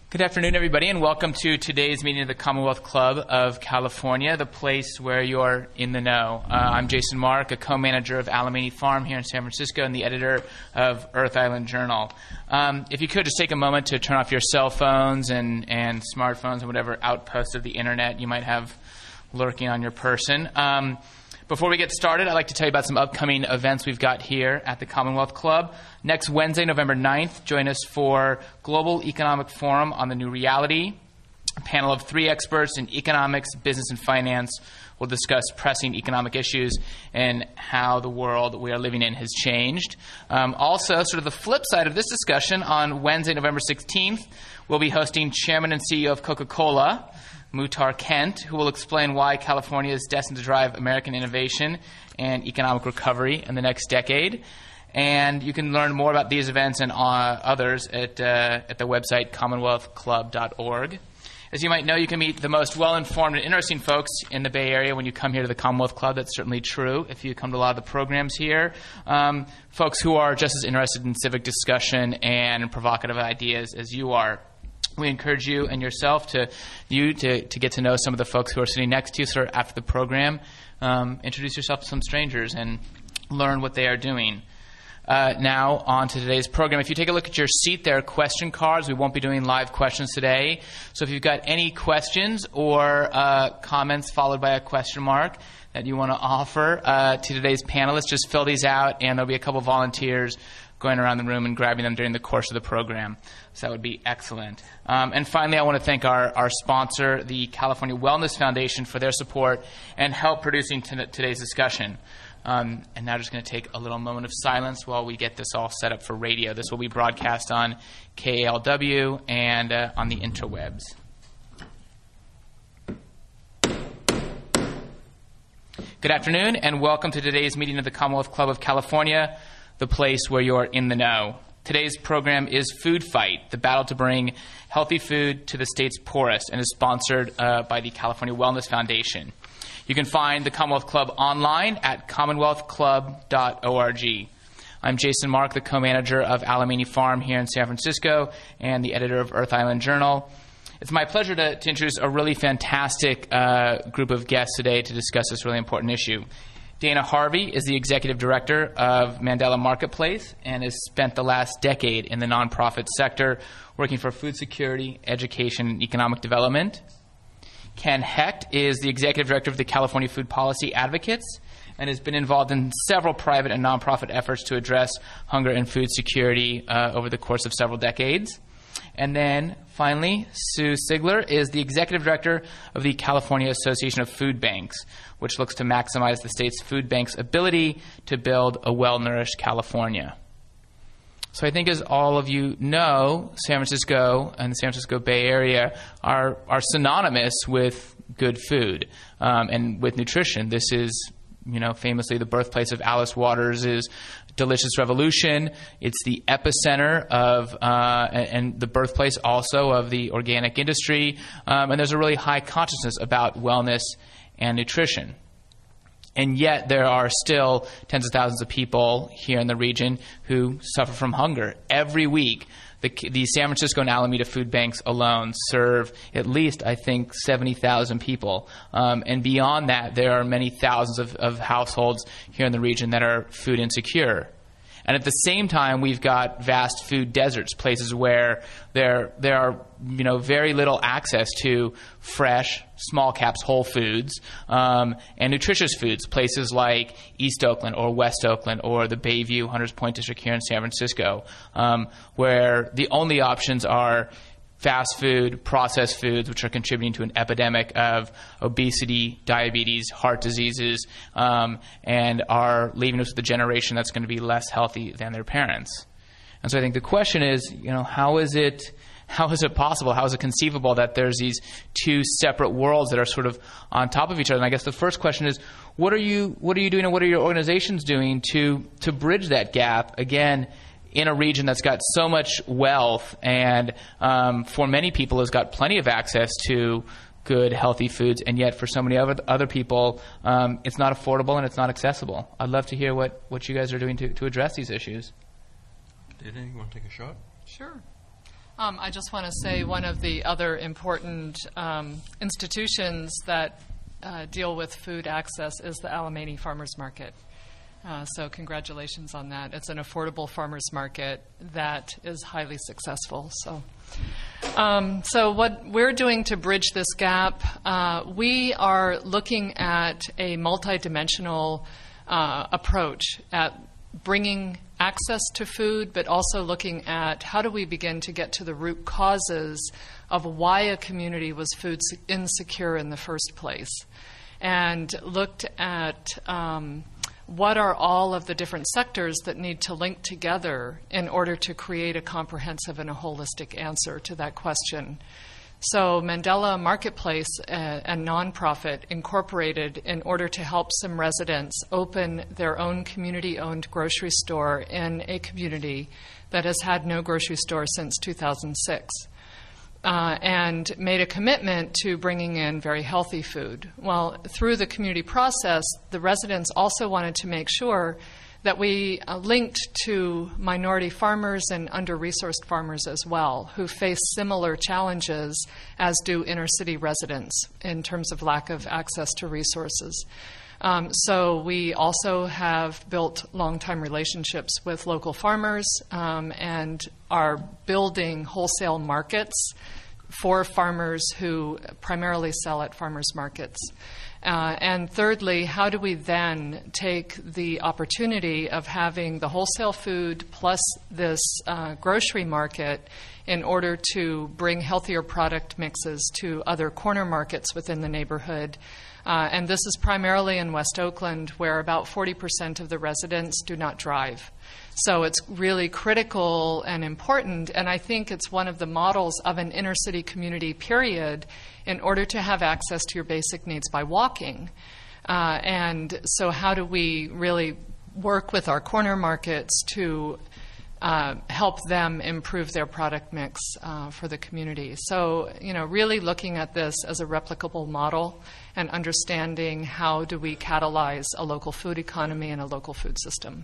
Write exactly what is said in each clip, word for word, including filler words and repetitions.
Good afternoon, everybody, and welcome to today's meeting of the Commonwealth Club of California, the place where you're in the know. Uh, I'm Jason Mark, a co-manager of Alemany Farm here in San Francisco and the editor of Earth Island Journal. Um, if you could just take a moment to turn off your cell phones and, and smartphones and whatever outpost of the internet you might have lurking on your person. Um, Before we get started, I'd like to tell you about some upcoming events we've got here at the Commonwealth Club. Next Wednesday, November ninth, join us for Global Economic Forum on the New Reality. A panel of three experts in economics, business, and finance will discuss pressing economic issues and how the world we are living in has changed. Um, also, sort of the flip side of this discussion, on Wednesday, November sixteenth, we'll be hosting Chairman and C E O of Coca-Cola, Muhtar Kent, who will explain why California is destined to drive American innovation and economic recovery in the next decade. And you can learn more about these events and uh, others at, uh, at the website commonwealth club dot org. As you might know, you can meet the most well-informed and interesting folks in the Bay Area when you come here to the Commonwealth Club. That's certainly true if you come to a lot of the programs here. Um, folks who are just as interested in civic discussion and provocative ideas as you are. We encourage you and yourself to you to, to get to know some of the folks who are sitting next to you sort of after the program. Um, introduce yourself to some strangers and learn what they are doing. Uh, now, on to today's program. If you take a look at your seat, there are question cards. We won't be doing live questions today. So if you've got any questions or uh, comments followed by a question mark that you want to offer uh, to today's panelists, just fill these out, and there'll be a couple volunteers going around the room and grabbing them during the course of the program. So that would be excellent. Um, and finally, I want to thank our, our sponsor, the California Wellness Foundation, for their support and help producing t- today's discussion. Um, and now just going to take a little moment of silence while we get this all set up for radio. This will be broadcast on K A L W and uh, on the interwebs. Good afternoon, and welcome to today's meeting of the Commonwealth Club of California, the place where you're in the know. Today's program is Food Fight, the battle to bring healthy food to the state's poorest, and is sponsored uh, by the California Wellness Foundation. You can find the Commonwealth Club online at commonwealth club dot org. I'm Jason Mark, the co-manager of Alemany Farm here in San Francisco and the editor of Earth Island Journal. It's my pleasure to, to introduce a really fantastic uh, group of guests today to discuss this really important issue. Dana Harvey is the executive director of Mandela Marketplace and has spent the last decade in the nonprofit sector working for food security, education, and economic development. Ken Hecht is the executive director of the California Food Policy Advocates and has been involved in several private and nonprofit efforts to address hunger and food security uh, over the course of several decades. And then, finally, Sue Sigler is the executive director of the California Association of Food Banks, which looks to maximize the state's food bank's ability to build a well-nourished California. So I think, as all of you know, San Francisco and the San Francisco Bay Area are, are synonymous with good food um, and with nutrition. This is, you know, famously the birthplace of Alice Waters' Delicious Revolution. It's the epicenter of, uh, and, and the birthplace also of the organic industry. Um, and there's a really high consciousness about wellness and nutrition. And yet there are still tens of thousands of people here in the region who suffer from hunger. Every week, the, the San Francisco and Alameda food banks alone serve at least, I think, seventy thousand people. Um, and beyond that, there are many thousands of, of households here in the region that are food insecure. And at the same time, we've got vast food deserts, places where there there are you know very little access to fresh, small caps, whole foods, um, and nutritious foods. Places like East Oakland or West Oakland or the Bayview Hunters Point District here in San Francisco, um, where the only options are fast food, processed foods, which are contributing to an epidemic of obesity, diabetes, heart diseases, um, and are leaving us with a generation that's going to be less healthy than their parents. And so I think the question is, you know, how is it, how is it possible, how is it conceivable that there's these two separate worlds that are sort of on top of each other? And I guess the first question is, what are you, what are you doing, and what are your organizations doing to to bridge that gap? Again, in a region that's got so much wealth and um, for many people has got plenty of access to good, healthy foods, and yet for so many other, other people, um, it's not affordable and it's not accessible. I'd love to hear what, what you guys are doing to, to address these issues. Dana, you want to take a shot? Sure. Um, I just want to say one of the other important um, institutions that uh, deal with food access is the Alemany Farmers Market. Uh, so congratulations on that. It's an affordable farmers market that is highly successful. So, um, so what we're doing to bridge this gap, uh, we are looking at a multidimensional uh, approach at bringing access to food, but also looking at how do we begin to get to the root causes of why a community was food insecure in the first place, and looked at um, what are all of the different sectors that need to link together in order to create a comprehensive and a holistic answer to that question. So Mandela Marketplace, uh, a nonprofit, incorporated in order to help some residents open their own community-owned grocery store in a community that has had no grocery store since two thousand six, uh, and made a commitment to bringing in very healthy food. Well, through the community process, the residents also wanted to make sure that we uh, linked to minority farmers and under-resourced farmers as well, who face similar challenges as do inner-city residents in terms of lack of access to resources. Um, so we also have built long-time relationships with local farmers um, and are building wholesale markets for farmers who primarily sell at farmers markets. Uh, and thirdly, how do we then take the opportunity of having the wholesale food plus this uh, grocery market in order to bring healthier product mixes to other corner markets within the neighborhood? Uh, and this is primarily in West Oakland, where about forty percent of the residents do not drive. So it's really critical and important, and I think it's one of the models of an inner city community, period, in order to have access to your basic needs by walking. Uh, and so how do we really work with our corner markets to uh, help them improve their product mix uh, for the community? So, you know, really looking at this as a replicable model and understanding how do we catalyze a local food economy and a local food system.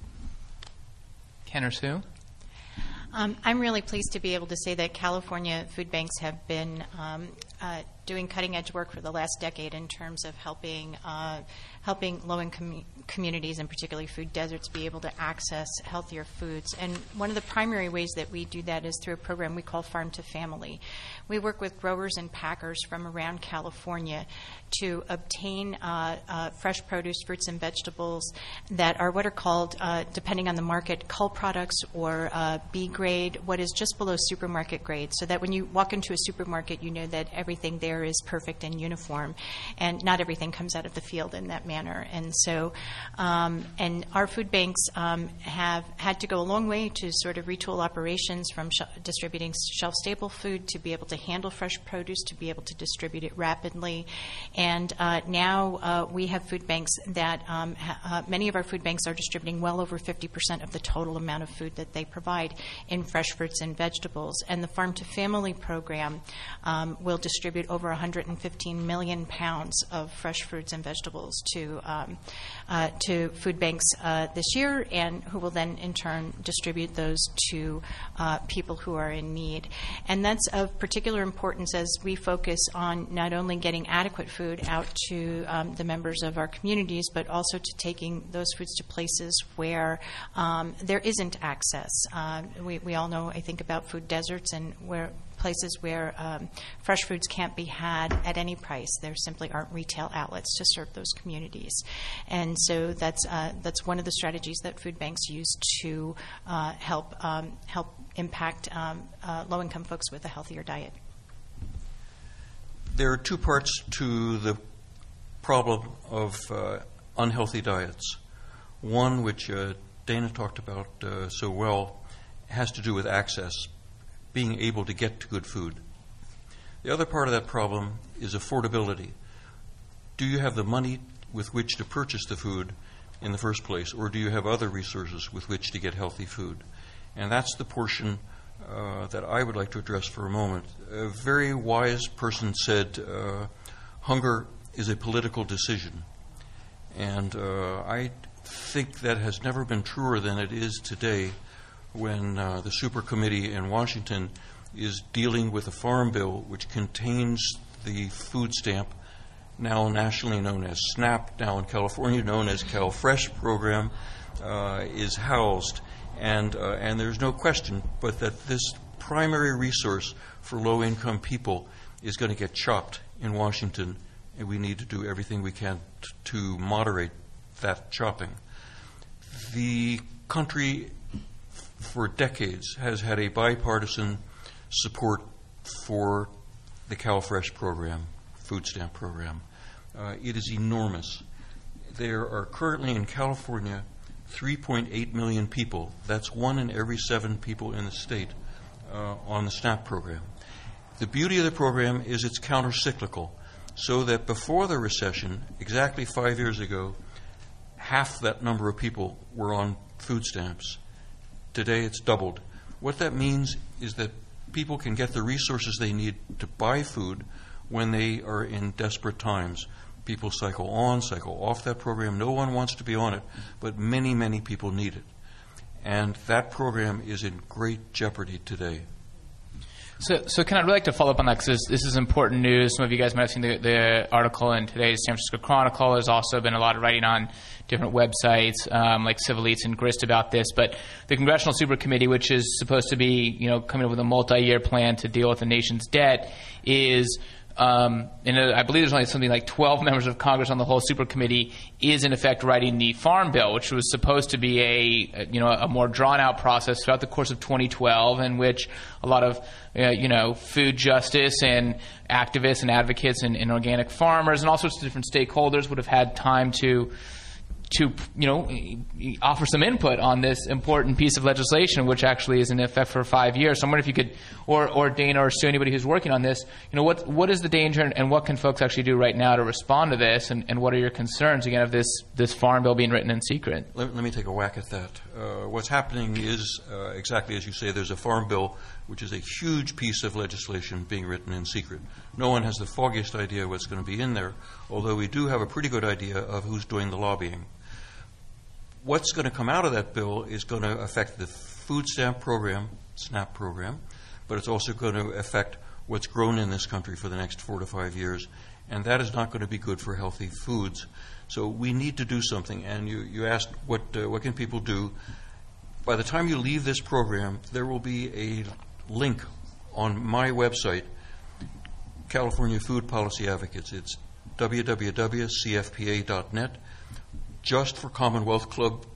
Ken or Sue? Um, I'm really pleased to be able to say that California food banks have been um, uh, doing cutting-edge work for the last decade in terms of helping uh, helping low-income communities, and particularly food deserts, be able to access healthier foods. And one of the primary ways that we do that is through a program we call Farm to Family. We work with growers and packers from around California to obtain uh, uh, fresh produce, fruits and vegetables that are what are called, uh, depending on the market, cull products or uh, B grade, what is just below supermarket grade, so that when you walk into a supermarket, you know that everything there is perfect and uniform, and not everything comes out of the field in that manner. And so, um, and our food banks um, have had to go a long way to sort of retool operations from sh- distributing shelf-stable food to be able to handle fresh produce, to be able to distribute it rapidly. And uh, now uh, we have food banks that um, ha- uh, many of our food banks are distributing well over fifty percent of the total amount of food that they provide in fresh fruits and vegetables. And the Farm to Family program um, will distribute over one hundred fifteen million pounds of fresh fruits and vegetables to um, uh, to food banks uh, this year, and who will then in turn distribute those to uh, people who are in need. And that's of particular importance as we focus on not only getting adequate food out to um, the members of our communities, but also to taking those foods to places where um, there isn't access. Uh, we, we all know, I think, about food deserts and where places where um, fresh foods can't be had at any price. There simply aren't retail outlets to serve those communities. And so that's uh, that's one of the strategies that food banks use to uh, help um, help impact um, uh, low-income folks with a healthier diet. There are two parts to the problem of uh, unhealthy diets. One, which uh, Dana talked about uh, so well, has to do with access, being able to get to good food. The other part of that problem is affordability. Do you have the money with which to purchase the food in the first place, or do you have other resources with which to get healthy food? And that's the portion uh, that I would like to address for a moment. A very wise person said, uh, hunger is a political decision. And uh, I think that has never been truer than it is today, when uh, the Super Committee in Washington is dealing with a farm bill which contains the food stamp, now nationally known as SNAP, now in California known as CalFresh program, uh, is housed. And, uh, and there's no question but that this primary resource for low-income people is going to get chopped in Washington, and we need to do everything we can t- to moderate that chopping. The country, f- for decades, has had a bipartisan support for the CalFresh program, food stamp program. Uh, it is enormous. There are currently in California three point eight million people. That's one in every seven people in the state uh, on the SNAP program. The beauty of the program is it's counter-cyclical, so that before the recession, exactly five years ago, half that number of people were on food stamps. Today it's doubled. What that means is that people can get the resources they need to buy food when they are in desperate times. People cycle on, cycle off that program. No one wants to be on it, but many, many people need it. And that program is in great jeopardy today. So, so can I really like to follow up on that, because this, this is important news. Some of you guys might have seen the, the article in today's San Francisco Chronicle. There's also been a lot of writing on different websites um, like Civil Eats and Grist about this. But the Congressional Super Committee, which is supposed to be, you know, coming up with a multi-year plan to deal with the nation's debt, is Um, and I believe there's only something like twelve members of Congress on the whole super committee, is in effect writing the Farm Bill, which was supposed to be a, a you know a more drawn out process throughout the course of twenty twelve, in which a lot of uh, you know food justice and activists and advocates and, and organic farmers and all sorts of different stakeholders would have had time to. to, you know, offer some input on this important piece of legislation, which actually is in effect for five years. So I'm wondering if you could, or, or Dana or Sue, anybody who's working on this, you know, what what is the danger and, and what can folks actually do right now to respond to this, and, and what are your concerns, again, of this, this farm bill being written in secret? Let, let me take a whack at that. Uh, what's happening is, uh, exactly as you say, there's a farm bill, which is a huge piece of legislation being written in secret. No one has the foggiest idea what's going to be in there, although we do have a pretty good idea of who's doing the lobbying. What's going to come out of that bill is going to affect the food stamp program, SNAP program, but it's also going to affect what's grown in this country for the next four to five years, and that is not going to be good for healthy foods. So we need to do something, and you, you asked what, uh, what can people do. By the time you leave this program, there will be a link on my website, California Food Policy Advocates. It's w w w dot c f p a dot net. Just for Commonwealth Club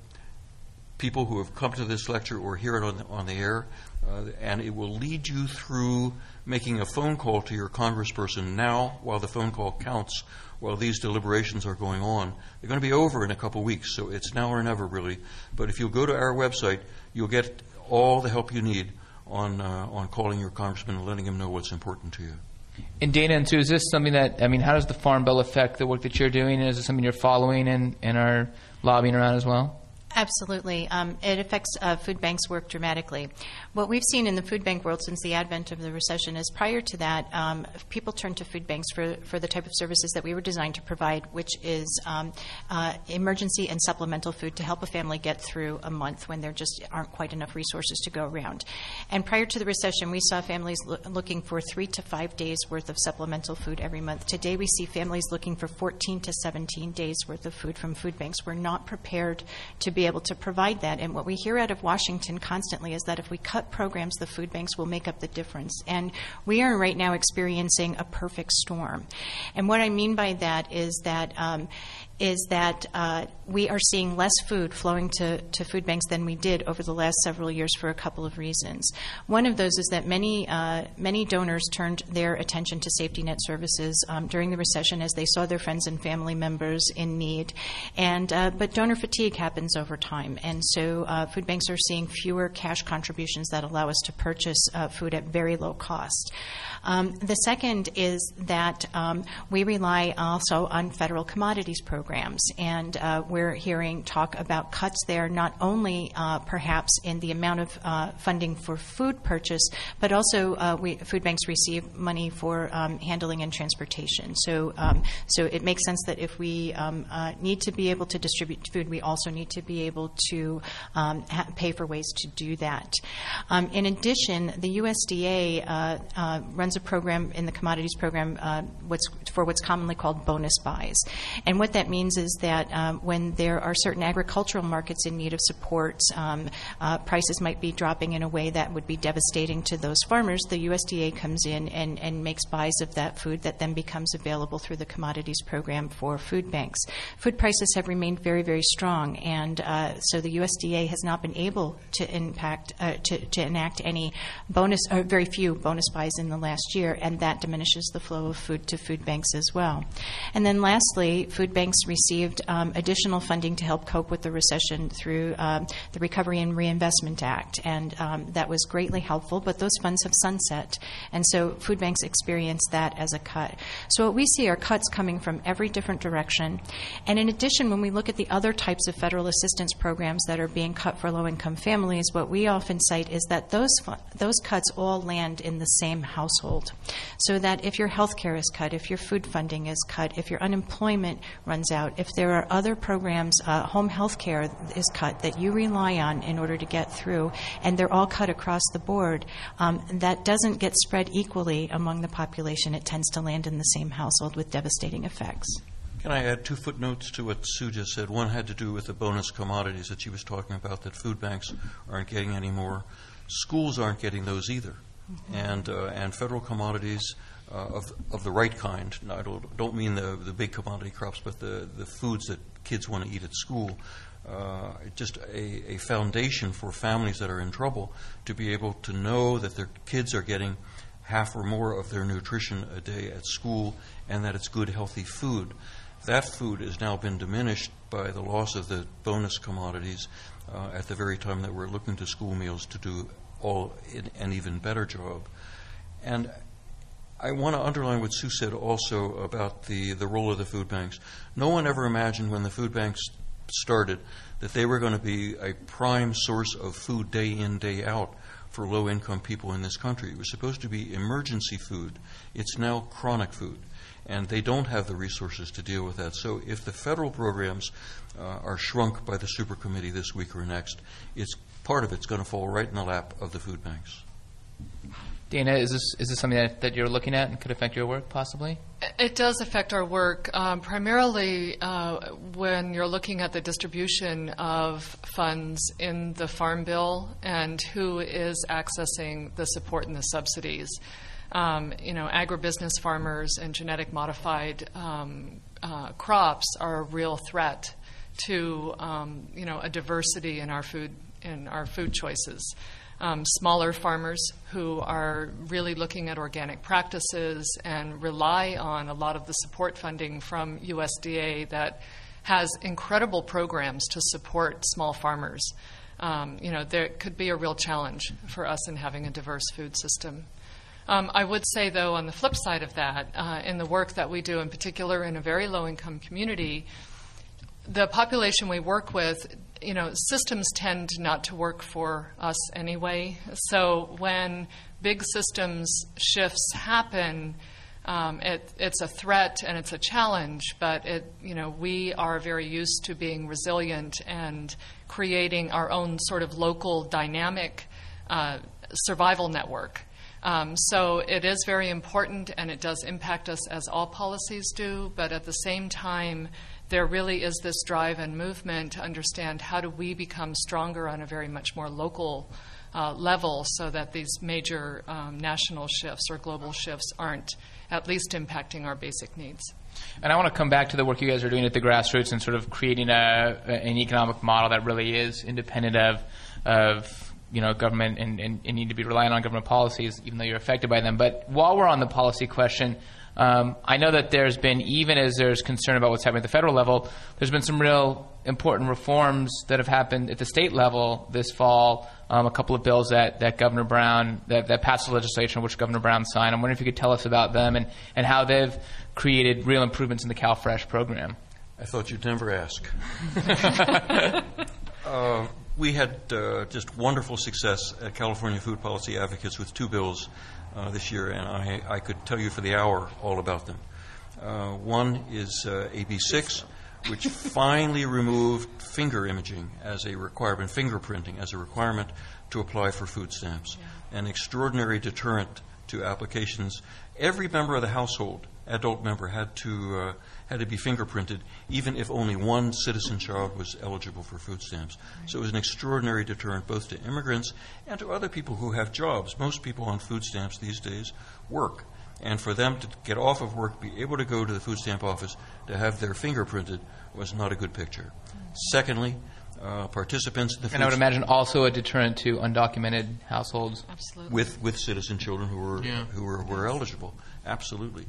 people who have come to this lecture or hear it on the, on the air, uh, and it will lead you through making a phone call to your congressperson now while the phone call counts, while these deliberations are going on. They're going to be over in a couple weeks, so it's now or never, really. But if you'll go to our website, you'll get all the help you need on, uh, on calling your congressman and letting him know what's important to you. And Dana and Sue, is this something that, I mean, how does the Farm Bill affect the work that you're doing? Is it something you're following and, and are lobbying around as well? Absolutely. Um, it affects uh, food banks' work dramatically. What we've seen in the food bank world since the advent of the recession is, prior to that, um, people turned to food banks for, for the type of services that we were designed to provide, which is um, uh, emergency and supplemental food to help a family get through a month when there just aren't quite enough resources to go around. And prior to the recession, we saw families lo- looking for three to five days worth of supplemental food every month. Today, we see families looking for fourteen to seventeen days worth of food from food banks. We're not prepared to be able to provide that. And what we hear out of Washington constantly is that if we cut programs, the food banks will make up the difference. And we are right now experiencing a perfect storm. And what I mean by that is that um, is that uh, we are seeing less food flowing to, to food banks than we did over the last several years for a couple of reasons. One of those is that many uh, many donors turned their attention to safety net services um, during the recession as they saw their friends and family members in need. And uh, but donor fatigue happens over time, and so uh, food banks are seeing fewer cash contributions that allow us to purchase uh, food at very low cost. Um, the second is that um, we rely also on federal commodities programs. programs. And uh, we're hearing talk about cuts there, not only uh, perhaps in the amount of uh, funding for food purchase, but also uh, we, food banks receive money for um, handling and transportation. So, um, so it makes sense that if we um, uh, need to be able to distribute food, we also need to be able to um, ha- pay for ways to do that. Um, in addition, the U S D A uh, uh, runs a program in the commodities program uh, what's, for what's commonly called bonus buys. And what that means is that um, when there are certain agricultural markets in need of support, um, uh, prices might be dropping in a way that would be devastating to those farmers. The U S D A comes in and, and makes buys of that food that then becomes available through the commodities program for food banks. Food prices have remained very, very strong, and uh, so the U S D A has not been able to impact uh, to, to enact any bonus, or very few bonus buys in the last year, and that diminishes the flow of food to food banks as well. And then lastly, food banks received um, additional funding to help cope with the recession through um, the Recovery and Reinvestment Act, and um, that was greatly helpful, but those funds have sunset, and so food banks experienced that as a cut. So what we see are cuts coming from every different direction, and in addition, when we look at the other types of federal assistance programs that are being cut for low-income families, what we often cite is that those fu- those cuts all land in the same household, so that if your health care is cut, if your food funding is cut, if your unemployment runs out, if there are other programs, uh, home health care is cut that you rely on in order to get through, and they're all cut across the board, um, that doesn't get spread equally among the population. It tends to land in the same household with devastating effects. Can I add two footnotes to what Sue just said? One had to do with the bonus commodities that she was talking about, that food banks aren't getting anymore. Schools aren't getting those either. Mm-hmm. And uh, and federal commodities uh, of of the right kind, no, I don't, don't mean the, the big commodity crops, but the, the foods that kids want to eat at school, uh, just a, a foundation for families that are in trouble to be able to know that their kids are getting half or more of their nutrition a day at school, and that it's good, healthy food. That food has now been diminished by the loss of the bonus commodities uh, at the very time that we're looking to school meals to do all an even better job. And I want to underline what Sue said also about the, the role of the food banks. No one ever imagined when the food banks started that they were going to be a prime source of food day in, day out for low-income people in this country. It was supposed to be emergency food. It's now chronic food, and they don't have the resources to deal with that. So if the federal programs uh, are shrunk by the super committee this week or next, it's part of it's going to fall right in the lap of the food banks. Dana, is this is this something that, that you're looking at and could affect your work possibly? It does affect our work, um, primarily uh, when you're looking at the distribution of funds in the Farm Bill and who is accessing the support and the subsidies. Um, you know, agribusiness farmers and genetic modified um, uh, crops are a real threat to um, you know a diversity in our food in our food choices. Um, smaller farmers who are really looking at organic practices and rely on a lot of the support funding from U S D A that has incredible programs to support small farmers. Um, you know, there could be a real challenge for us in having a diverse food system. Um, I would say, though, on the flip side of that, uh, in the work that we do, in particular in a very low-income community, the population we work with, you know, systems tend not to work for us anyway. So when big systems shifts happen, um, it, it's a threat and it's a challenge. But it, you know, we are very used to being resilient and creating our own sort of local dynamic uh, survival network. Um, so it is very important, and it does impact us as all policies do. But at the same time, there really is this drive and movement to understand how do we become stronger on a very much more local uh, level so that these major um, national shifts or global shifts aren't at least impacting our basic needs. And I want to come back to the work you guys are doing at the grassroots and sort of creating a, an economic model that really is independent of, of you know, government and, and, and need to be relying on government policies, even though you're affected by them. But while we're on the policy question, Um, I know that there's been, even as there's concern about what's happening at the federal level, there's been some real important reforms that have happened at the state level this fall. Um, a couple of bills that, that Governor Brown, that, that passed the legislation, which Governor Brown signed. I'm wondering if you could tell us about them and, and how they've created real improvements in the CalFresh program. I thought you'd never ask. uh, we had uh, just wonderful success at California Food Policy Advocates with two bills uh, this year, and I, I could tell you for the hour all about them. Uh, one is uh, A B six, which finally removed finger imaging as a requirement, fingerprinting as a requirement to apply for food stamps. Yeah. An extraordinary deterrent to applications. Every member of the household, adult member, had to uh, had to be fingerprinted, even if only one citizen child was eligible for food stamps. Right. So it was an extraordinary deterrent both to immigrants and to other people who have jobs. Most people on food stamps these days work. And for them to get off of work, be able to go to the food stamp office to have their finger printed was not a good picture. Mm. Secondly, uh, participants in the food And I would imagine also a deterrent to undocumented households. Absolutely. With with citizen children who were yeah. who were, were eligible. Absolutely.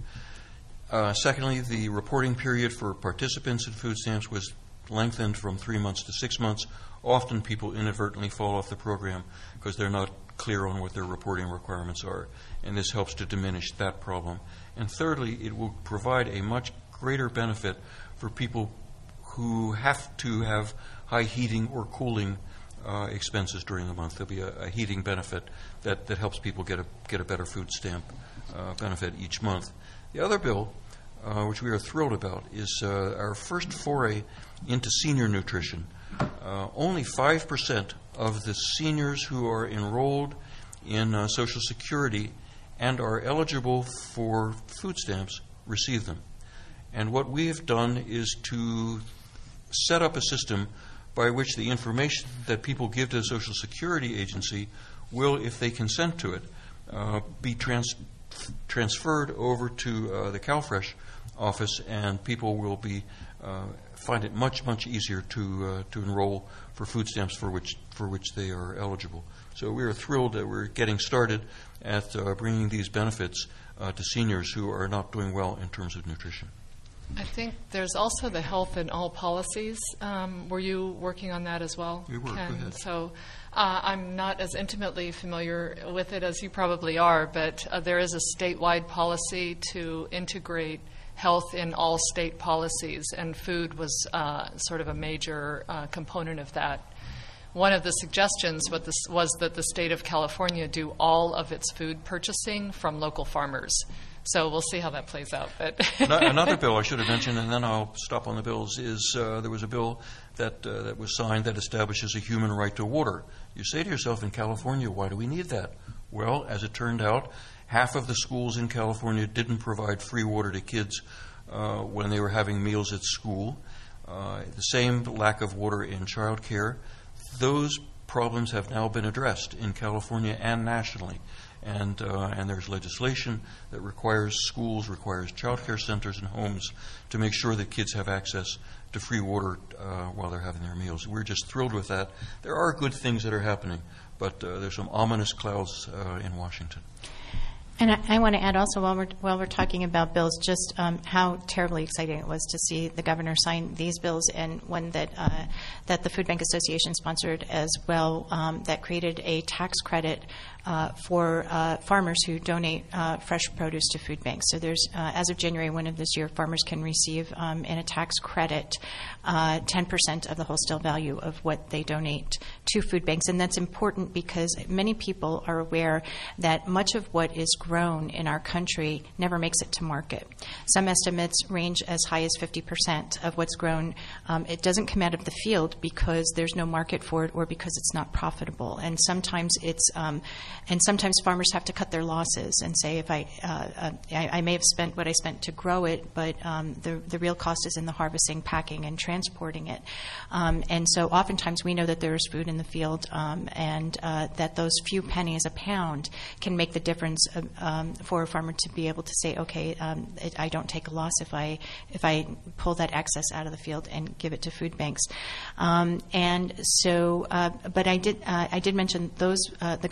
Uh, secondly, the reporting period for participants in food stamps was lengthened from three months to six months. Often people inadvertently fall off the program because they're not clear on what their reporting requirements are, and this helps to diminish that problem. And thirdly, it will provide a much greater benefit for people who have to have high heating or cooling uh, expenses during the month. There'll be a, a heating benefit that, that helps people get a get a better food stamp uh, benefit each month. The other bill, uh, which we are thrilled about, is uh, our first foray into senior nutrition. Uh, only five percent of the seniors who are enrolled in uh, Social Security and are eligible for food stamps receive them. And what we have done is to set up a system by which the information that people give to the Social Security agency will, if they consent to it, uh, be trans- transferred over to uh, the CalFresh office, and people will be uh, find it much, much easier to uh, to enroll for food stamps for which for which they are eligible. So we are thrilled that we're getting started at uh, bringing these benefits uh, to seniors who are not doing well in terms of nutrition. I think there's also the health in all policies. Um, were you working on that as well, We were. Go Ken? ahead. So uh, I'm not as intimately familiar with it as you probably are, but uh, there is a statewide policy to integrate health in all state policies, and food was uh, sort of a major uh, component of that. One of the suggestions was, this, was that the state of California do all of its food purchasing from local farmers. So we'll see how that plays out. But Another bill I should have mentioned, and then I'll stop on the bills, is uh, there was a bill that uh, that was signed that establishes a human right to water. You say to yourself, in California, why do we need that? Well, as it turned out, half of the schools in California didn't provide free water to kids uh, when they were having meals at school. Uh, the same lack of water in child care. Those problems have now been addressed in California and nationally. And uh, and there's legislation that requires schools, requires child care centers and homes to make sure that kids have access to free water uh, while they're having their meals. We're just thrilled with that. There are good things that are happening, but uh, there's some ominous clouds uh, in Washington. And I, I want to add also, while we're while we're talking about bills, just um, how terribly exciting it was to see the governor sign these bills, and one that uh, that the Food Bank Association sponsored as well, um, that created a tax credit uh, for uh, farmers who donate uh, fresh produce to food banks. So there's, uh, as of January first of this year, farmers can receive um, in a tax credit uh, ten percent of the wholesale value of what they donate to food banks, and that's important because many people are aware that much of what is grown in our country never makes it to market. Some estimates range as high as fifty percent of what's grown. Um, it doesn't come out of the field because there's no market for it or because it's not profitable. And sometimes it's, um, and sometimes farmers have to cut their losses and say, if I, uh, uh, I, I may have spent what I spent to grow it, but um, the the real cost is in the harvesting, packing, and transporting it. Um, and so oftentimes we know that there is food in the field, um, and uh, that those few pennies a pound can make the difference of, Um, for a farmer to be able to say, okay, um, it, I don't take a loss if I if I pull that excess out of the field and give it to food banks. Um, and so, uh, but I did uh, I did mention those. Uh, the governor took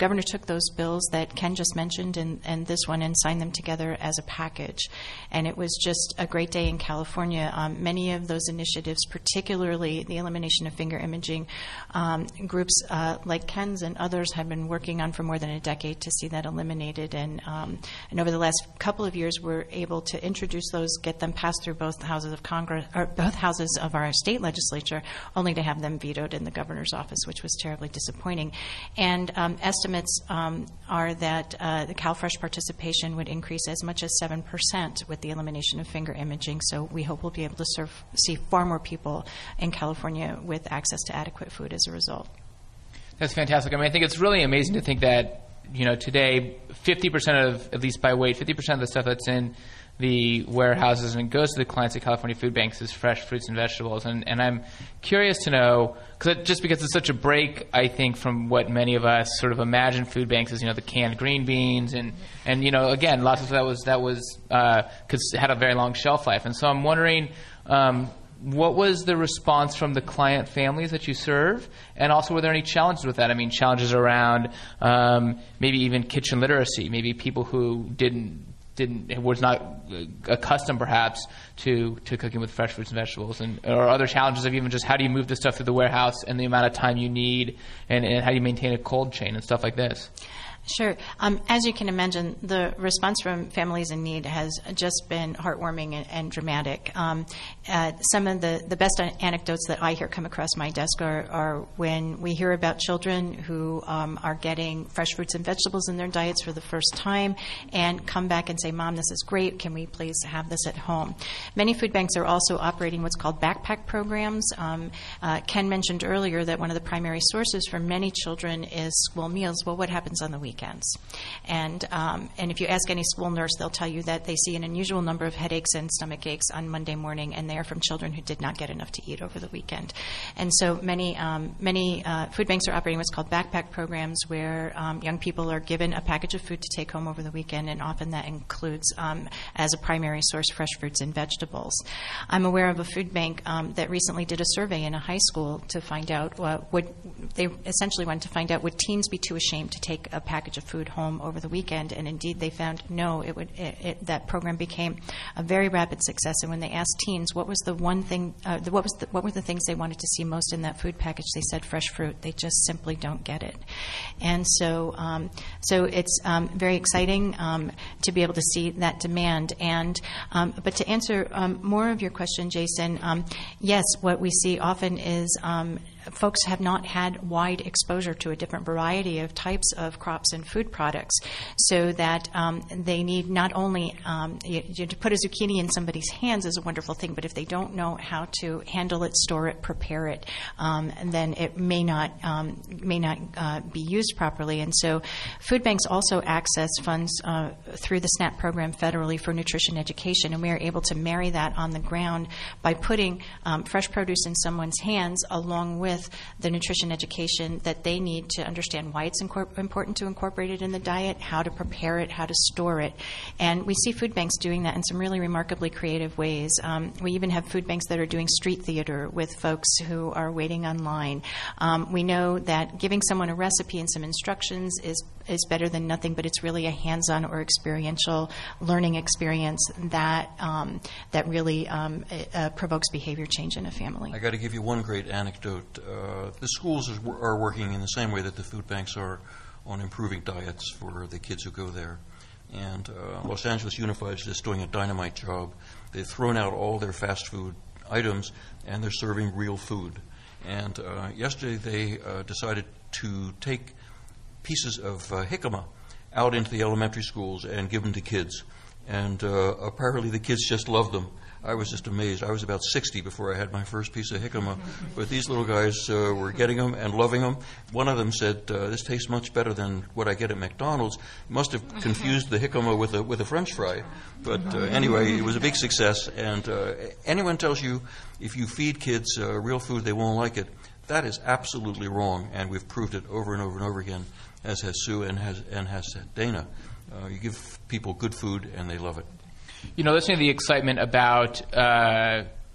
those bills that Ken just mentioned and, and this one and sign them together as a package. And it was just a great day in California. Um, many of those initiatives, particularly the elimination of finger imaging, um, groups uh, like Ken's and others have been working on for more than a decade to see that eliminated. And, um, and over the last couple of years, we're able to introduce those, get them passed through both houses of Congress, or both houses of our state legislature, only to have them vetoed in the governor's office, which was terribly disappointing. And um, estimates um, are that uh, the CalFresh participation would increase as much as seven percent with the elimination of finger imaging. So we hope we'll be able to serve, see far more people in California with access to adequate food as a result. That's fantastic. I mean, I think it's really amazing to think that, you know, today fifty percent of, at least by weight, fifty percent of the stuff that's in the warehouses and goes to the clients at California Food Banks is fresh fruits and vegetables. And, and I'm curious to know, cause it, just because it's such a break, I think, from what many of us sort of imagine food banks as, you know, the canned green beans. And, and you know, again, lots of that was, that was because uh, it had a very long shelf life. And so I'm wondering, um, what was the response from the client families that you serve? And also, were there any challenges with that? I mean, challenges around um, maybe even kitchen literacy, maybe people who didn't didn't was not accustomed perhaps to, to cooking with fresh fruits and vegetables, and or other challenges of even just how do you move this stuff through the warehouse and the amount of time you need, and, and how do you maintain a cold chain and stuff like this? Sure. Um, as you can imagine, the response from families in need has just been heartwarming and, and dramatic. Um, uh, some of the, the best anecdotes that I hear come across my desk are, are when we hear about children who um, are getting fresh fruits and vegetables in their diets for the first time and come back and say, Mom, this is great. Can we please have this at home? Many food banks are also operating what's called backpack programs. Um, uh, Ken mentioned earlier that one of the primary sources for many children is school meals. Well, what happens on the weekend? Weekends. And um, and if you ask any school nurse, they'll tell you that they see an unusual number of headaches and stomach aches on Monday morning, and they are from children who did not get enough to eat over the weekend. And so many um, many uh, food banks are operating what's called backpack programs, where um, young people are given a package of food to take home over the weekend, and often that includes, um, as a primary source, fresh fruits and vegetables. I'm aware of a food bank um, that recently did a survey in a high school to find out uh, would they essentially wanted to find out would teens be too ashamed to take a package of food home over the weekend, and indeed they found no. It would it, it, that program became a very rapid success. And when they asked teens what was the one thing, uh, the, what was the, what were the things they wanted to see most in that food package, they said fresh fruit. They just simply don't get it, and so um, so it's um, very exciting um, to be able to see that demand. And um, but to answer um, more of your question, Jason, um, yes, what we see often is. Um, Folks have not had wide exposure to a different variety of types of crops and food products, so that um, they need not only um, you, you, to put a zucchini in somebody's hands is a wonderful thing, but if they don't know how to handle it, store it, prepare it, um, then it may not um, may not uh, be used properly. And so, food banks also access funds uh, through the SNAP program federally for nutrition education, and we are able to marry that on the ground by putting um, fresh produce in someone's hands along with the nutrition education that they need to understand why it's incorpor- important to incorporate it in the diet, how to prepare it, how to store it. And we see food banks doing that in some really remarkably creative ways. Um, we even have food banks that are doing street theater with folks who are waiting online. Um, we know that giving someone a recipe and some instructions is is better than nothing, but it's really a hands-on or experiential learning experience that um, that really um, uh, provokes behavior change in a family. I got to give you one great anecdote. Uh, the schools are, are working in the same way that the food banks are on improving diets for the kids who go there. And uh, Los Angeles Unified is just doing a dynamite job. They've thrown out all their fast food items, and they're serving real food. And uh, yesterday they uh, decided to take pieces of uh, jicama out into the elementary schools and give them to kids. And uh, apparently the kids just loved them. I was just amazed. I was about sixty before I had my first piece of jicama. But these little guys uh, were getting them and loving them. One of them said, uh, this tastes much better than what I get at McDonald's. Must have confused the jicama with a, with a French fry. But uh, anyway, it was a big success. And uh, anyone tells you if you feed kids uh, real food, they won't like it. That is absolutely wrong. And we've proved it over and over and over again, as has Sue and has, and has Dana. Uh, you give people good food and they love it. You know, listening to the excitement about uh,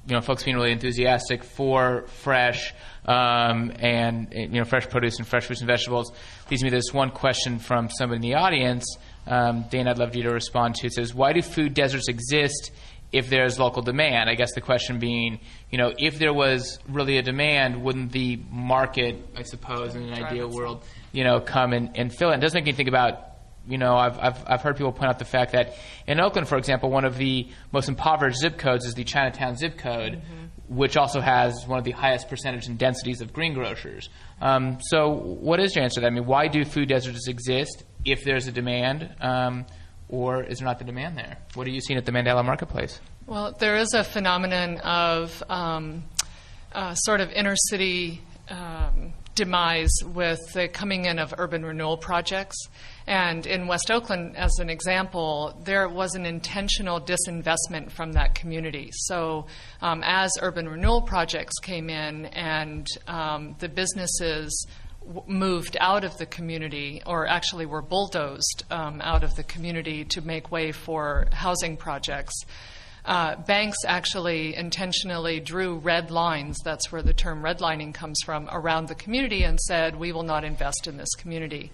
you know, folks being really enthusiastic for fresh um, and, you know, fresh produce and fresh fruits and vegetables leads me to this one question from somebody in the audience. Um, Dana, I'd love you to respond to. It says, why do food deserts exist if there's local demand? I guess the question being, you know, if there was really a demand, wouldn't the market, I suppose, in an ideal world, you know, come and, and fill it? It does make me think about, you know, I've, I've, I've heard people point out the fact that in Oakland, for example, one of the most impoverished zip codes is the Chinatown zip code, mm-hmm. which also has one of the highest percentage and densities of greengrocers. Um, so what is your answer to that? I mean, why do food deserts exist if there's a demand, um, or is there not the demand there? What are you seeing at the Mandela Marketplace? Well, there is a phenomenon of um, uh, sort of inner city um, demise with the coming in of urban renewal projects. And in West Oakland, as an example, there was an intentional disinvestment from that community. So um, as urban renewal projects came in and um, the businesses w- moved out of the community, or actually were bulldozed um, out of the community to make way for housing projects, Uh, banks actually intentionally drew red lines, that's where the term redlining comes from, around the community and said, we will not invest in this community.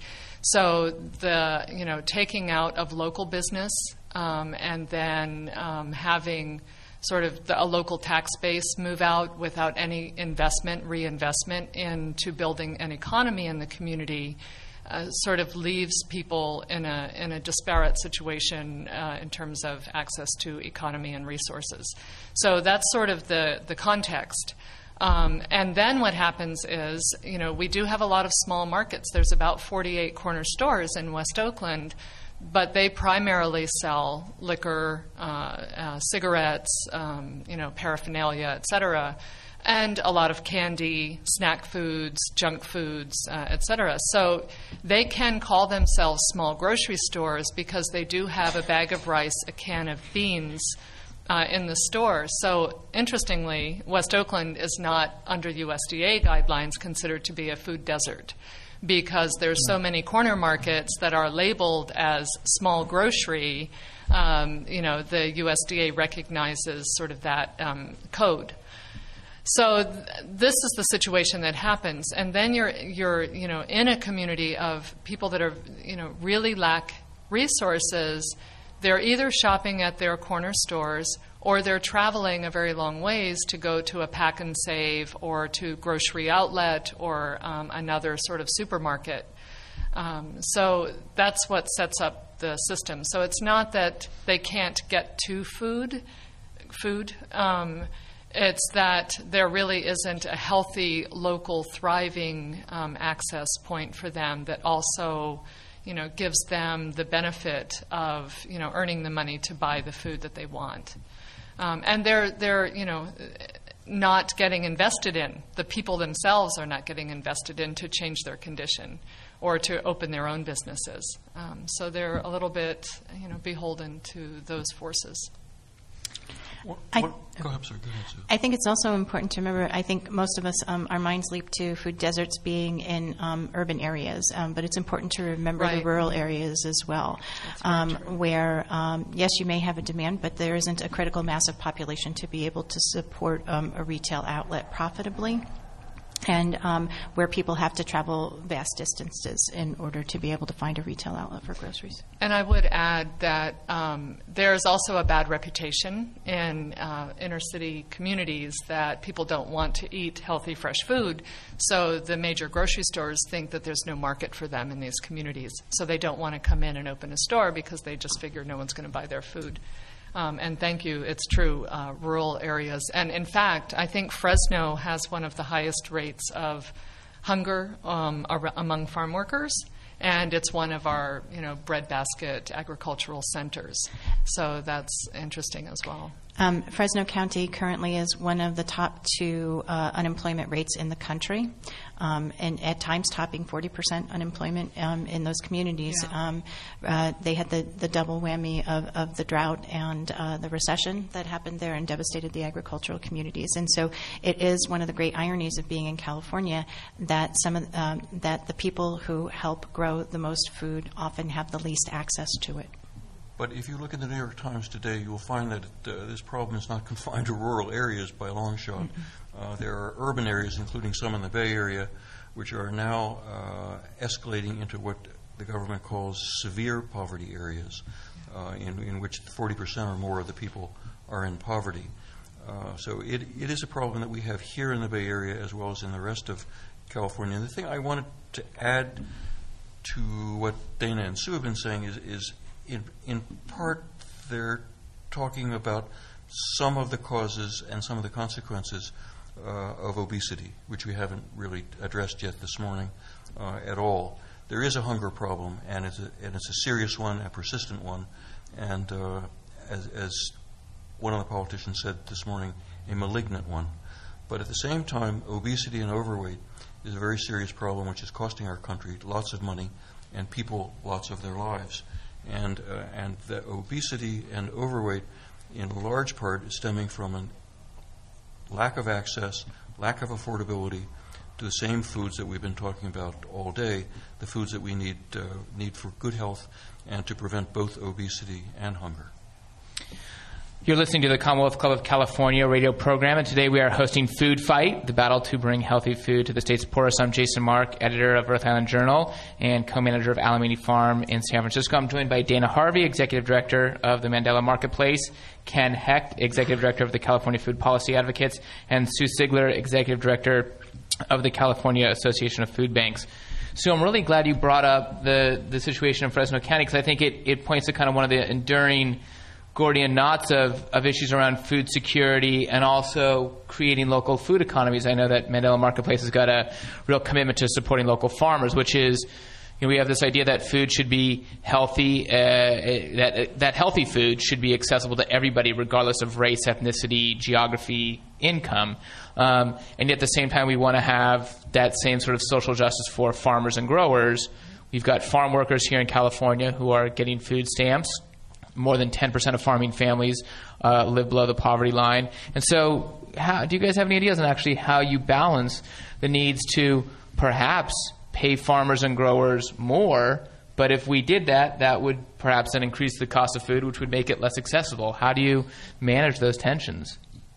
So the, you know, taking out of local business um, and then um, having sort of the, a local tax base move out without any investment, reinvestment into building an economy in the community Uh, sort of leaves people in a in a disparate situation uh, in terms of access to economy and resources. So that's sort of the the context. Um, and then what happens is, you know, we do have a lot of small markets. There's about forty-eight corner stores in West Oakland, but they primarily sell liquor, uh, uh, cigarettes, um, you know, paraphernalia, et cetera, and a lot of candy, snack foods, junk foods, uh, et cetera. So they can call themselves small grocery stores because they do have a bag of rice, a can of beans uh, in the store. So interestingly, West Oakland is not, under U S D A guidelines, considered to be a food desert because there's so many corner markets that are labeled as small grocery. Um, you know, the U S D A recognizes sort of that um, code. So th- this is the situation that happens, and then you're you're you know in a community of people that are you know really lack resources. They're either shopping at their corner stores or they're traveling a very long ways to go to a Pack and Save or to grocery outlet or um, another sort of supermarket. Um, so that's what sets up the system. So it's not that they can't get to food, food. Um, It's that there really isn't a healthy, local, thriving um, access point for them that also, you know, gives them the benefit of, you know, earning the money to buy the food that they want. Um, and they're, they're, you know, not getting invested in. The people themselves are not getting invested in to change their condition or to open their own businesses. Um, so they're a little bit, you know, beholden to those forces. What, I, what, go ahead, sir. Go ahead, sir. I think it's also important to remember, I think most of us, um, our minds leap to food deserts being in um, urban areas, um, but it's important to remember Right. the rural areas as well, um, where, um, yes, you may have a demand, but there isn't a critical mass of population to be able to support um, a retail outlet profitably. And um, where people have to travel vast distances in order to be able to find a retail outlet for groceries. And I would add that um, there's also a bad reputation in uh, inner city communities that people don't want to eat healthy, fresh food. So the major grocery stores think that there's no market for them in these communities. So they don't want to come in and open a store because they just figure no one's going to buy their food. Um, and thank you, it's true, uh, rural areas. And in fact, I think Fresno has one of the highest rates of hunger um, ar- among farm workers, and it's one of our, you know, breadbasket agricultural centers. So that's interesting as well. Um, Fresno County currently is one of the top two uh, unemployment rates in the country, um, and at times topping forty percent unemployment um, in those communities. Yeah. Um, uh, they had the, the double whammy of, of the drought and uh, the recession that happened there and devastated the agricultural communities. And so it is one of the great ironies of being in California that some of, um, that the people who help grow the most food often have the least access to it. But if you look in the New York Times today, you will find that it, uh, this problem is not confined to rural areas by a long shot. Mm-hmm. Uh, there are urban areas, including some in the Bay Area, which are now uh, escalating into what the government calls severe poverty areas, uh, in, in which forty percent or more of the people are in poverty. Uh, so it, it is a problem that we have here in the Bay Area as well as in the rest of California. And the thing I wanted to add to what Dana and Sue have been saying is, is in, in part they're talking about some of the causes and some of the consequences uh, of obesity, which we haven't really addressed yet this morning uh, at all. There is a hunger problem, and it's a, and it's a serious one, a persistent one, and uh, as, as one of the politicians said this morning, a malignant one. But at the same time, obesity and overweight is a very serious problem which is costing our country lots of money and people lots of their lives. And, uh, and the obesity and overweight, in large part, is stemming from a lack of access, lack of affordability to the same foods that we've been talking about all day, the foods that we need, uh, need for good health and to prevent both obesity and hunger. You're listening to the Commonwealth Club of California radio program, and today we are hosting Food Fight, the battle to bring healthy food to the state's poorest. I'm Jason Mark, editor of Earth Island Journal and co-manager of Alamany Farm in San Francisco. I'm joined by Dana Harvey, executive director of the Mandela Marketplace, Ken Hecht, executive director of the California Food Policy Advocates, and Sue Sigler, executive director of the California Association of Food Banks. So I'm really glad you brought up the, the situation in Fresno County, because I think it, it points to kind of one of the enduring Gordian knots of, of issues around food security and also creating local food economies. I know that Mandela Marketplace has got a real commitment to supporting local farmers, which is, you know, we have this idea that food should be healthy, uh, that that healthy food should be accessible to everybody regardless of race, ethnicity, geography, income. Um, and yet at the same time we want to have that same sort of social justice for farmers and growers. We've got farm workers here in California who are getting food stamps. More than ten percent of farming families uh, live below the poverty line. And so how, do you guys have any ideas on actually how you balance the needs to perhaps pay farmers and growers more, but if we did that, that would perhaps then increase the cost of food, which would make it less accessible? How do you manage those tensions?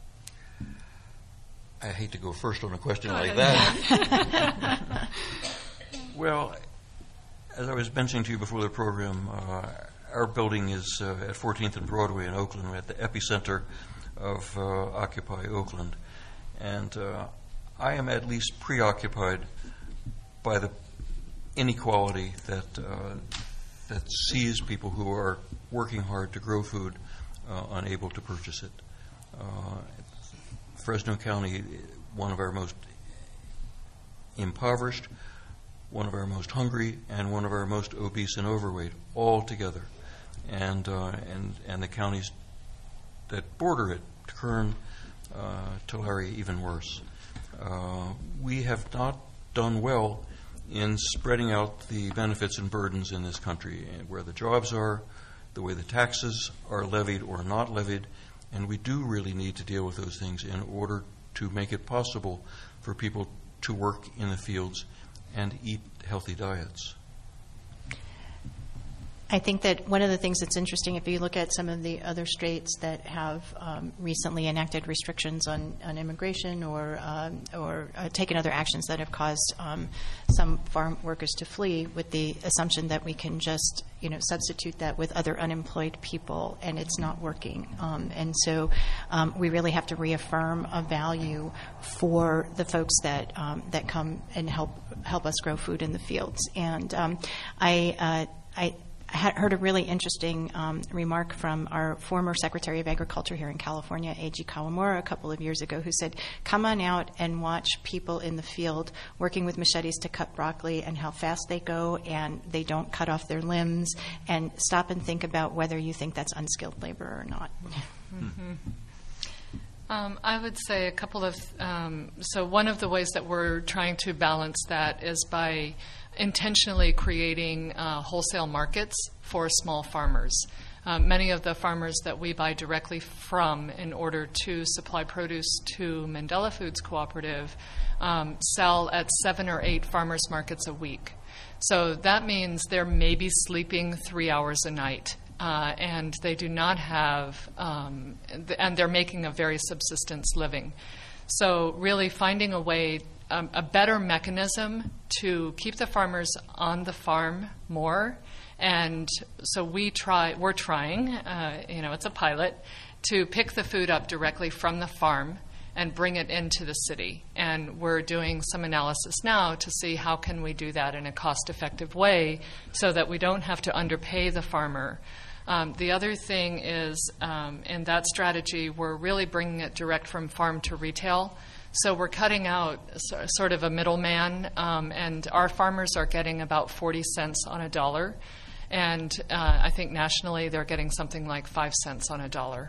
I hate to go first on a question like that. Well, as I was mentioning to you before the program, uh, our building is uh, at fourteenth and Broadway in Oakland. We're at the epicenter of uh, Occupy Oakland. And uh, I am at least preoccupied by the inequality that uh, that sees people who are working hard to grow food uh, unable to purchase it. Uh, Fresno County, one of our most impoverished, one of our most hungry, and one of our most obese and overweight, all together. And uh, and and the counties that border it, Kern, uh, Tulare, even worse. Uh, we have not done well in spreading out the benefits and burdens in this country, where the jobs are, the way the taxes are levied or not levied, and we do really need to deal with those things in order to make it possible for people to work in the fields and eat healthy diets. I think that one of the things that's interesting, if you look at some of the other states that have um, recently enacted restrictions on, on immigration or um, or uh, taken other actions that have caused um, some farm workers to flee, with the assumption that we can just, you know, substitute that with other unemployed people, and it's not working. Um, and so um, we really have to reaffirm a value for the folks that um, that come and help help us grow food in the fields. And um, I uh, I. I had heard a really interesting um, remark from our former Secretary of Agriculture here in California, A G Kawamura, a couple of years ago, who said, come on out and watch people in the field working with machetes to cut broccoli and how fast they go, and they don't cut off their limbs, and stop and think about whether you think that's unskilled labor or not. Mm-hmm. Um, I would say a couple of, um, so one of the ways that we're trying to balance that is by intentionally creating uh, wholesale markets for small farmers. Uh, many of the farmers that we buy directly from in order to supply produce to Mandela Foods Cooperative um, sell at seven or eight farmers markets a week. So that means they're maybe sleeping three hours a night. uh, and they do not have, um, th- and they're making a very subsistence living. So really finding a way, um, a better mechanism to keep the farmers on the farm more. And so we try, we're trying, uh, you know, it's a pilot, to pick the food up directly from the farm and bring it into the city. And we're doing some analysis now to see how can we do that in a cost-effective way so that we don't have to underpay the farmer. Um, the other thing is, um, in that strategy, we're really bringing it direct from farm to retail. So we're cutting out so, sort of a middleman, um, and our farmers are getting about forty cents on a dollar. And uh, I think nationally they're getting something like five cents on a dollar.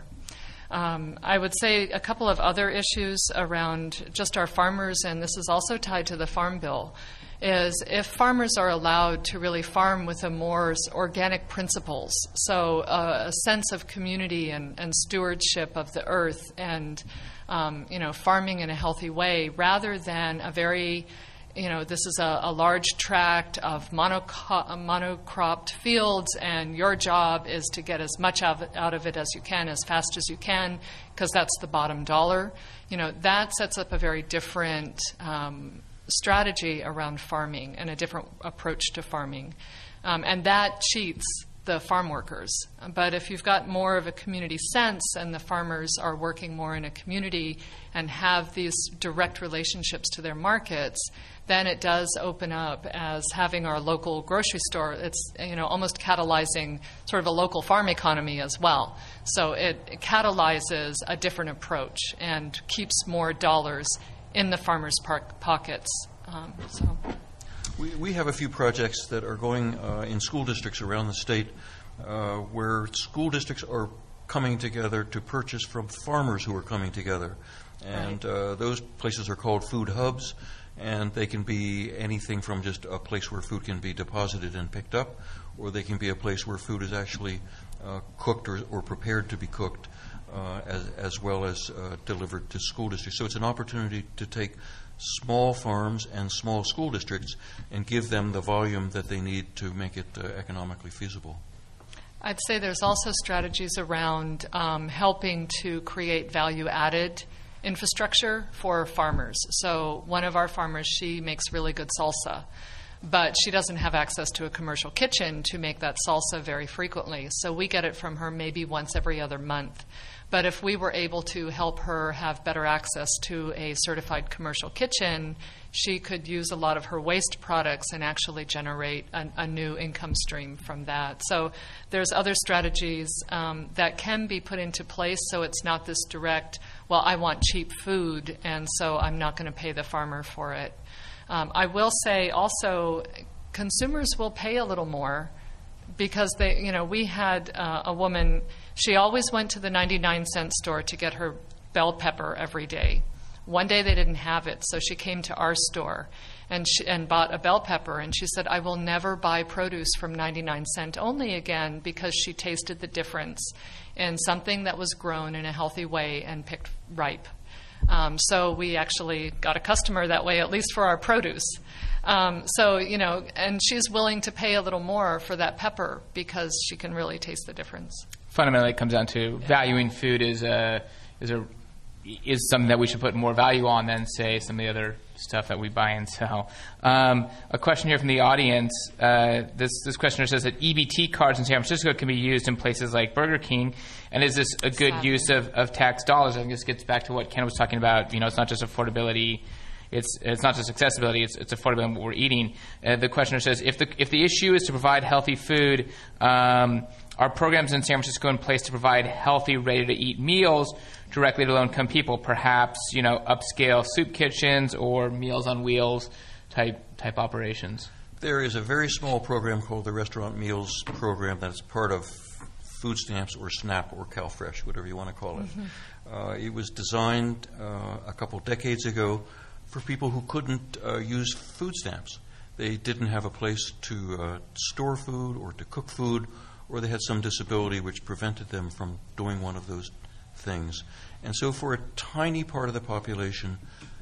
Um, I would say a couple of other issues around just our farmers, and this is also tied to the Farm Bill, is if farmers are allowed to really farm with a more organic principles, so uh, a sense of community and, and stewardship of the earth and, um, you know, farming in a healthy way rather than a very, you know, this is a, a large tract of monoco- monocropped fields, and your job is to get as much of it, out of it as you can, as fast as you can, because that's the bottom dollar. You know, that sets up a very different um, strategy around farming and a different approach to farming. Um, and that cheats the farm workers. But if you've got more of a community sense and the farmers are working more in a community and have these direct relationships to their markets, then it does open up as having our local grocery store. It's, you know, almost catalyzing sort of a local farm economy as well. So it, it catalyzes a different approach and keeps more dollars in the farmers' park pockets. Um, so. We, we have a few projects that are going uh, in school districts around the state uh, where school districts are coming together to purchase from farmers who are coming together. And right. uh, those places are called food hubs. And they can be anything from just a place where food can be deposited and picked up, or they can be a place where food is actually uh, cooked or, or prepared to be cooked, uh, as, as well as uh, delivered to school districts. So it's an opportunity to take small farms and small school districts and give them the volume that they need to make it uh, economically feasible. I'd say there's also strategies around um, helping to create value-added infrastructure for farmers. So one of our farmers, she makes really good salsa, but she doesn't have access to a commercial kitchen to make that salsa very frequently. So we get it from her maybe once every other month. But if we were able to help her have better access to a certified commercial kitchen, she could use a lot of her waste products and actually generate a, a new income stream from that. So there's other strategies um, that can be put into place so it's not this direct, well, I want cheap food, and so I'm not going to pay the farmer for it. Um, I will say also consumers will pay a little more because they, you know, we had uh, a woman, she always went to the ninety-nine cent store to get her bell pepper every day. One day they didn't have it, so she came to our store and she, and bought a bell pepper, and she said, I will never buy produce from ninety-nine cent only again, because she tasted the difference in something that was grown in a healthy way and picked ripe. Um, so we actually got a customer that way, at least for our produce. Um, so, you know, and she's willing to pay a little more for that pepper because she can really taste the difference. Fundamentally, it comes down to valuing food is a is a is something that we should put more value on than, say, some of the other stuff that we buy and sell. Um, a question here from the audience. Uh, this this questioner says that E B T cards in San Francisco can be used in places like Burger King, and is this a good Sadly. use of, of tax dollars? I think this gets back to what Ken was talking about. You know, it's not just affordability. It's it's not just accessibility. It's it's affordability in what we're eating. Uh, the questioner says, if the if the issue is to provide healthy food, um, are programs in San Francisco in place to provide healthy, ready-to-eat meals directly to low-income people? Perhaps, you know, upscale soup kitchens or Meals on Wheels type type operations. There is a very small program called the Restaurant Meals Program that's part of Food Stamps or SNAP or CalFresh, whatever you want to call it. Mm-hmm. Uh, it was designed uh, a couple decades ago for people who couldn't uh, use food stamps. They didn't have a place to uh, store food or to cook food, or they had some disability which prevented them from doing one of those things. And so for a tiny part of the population,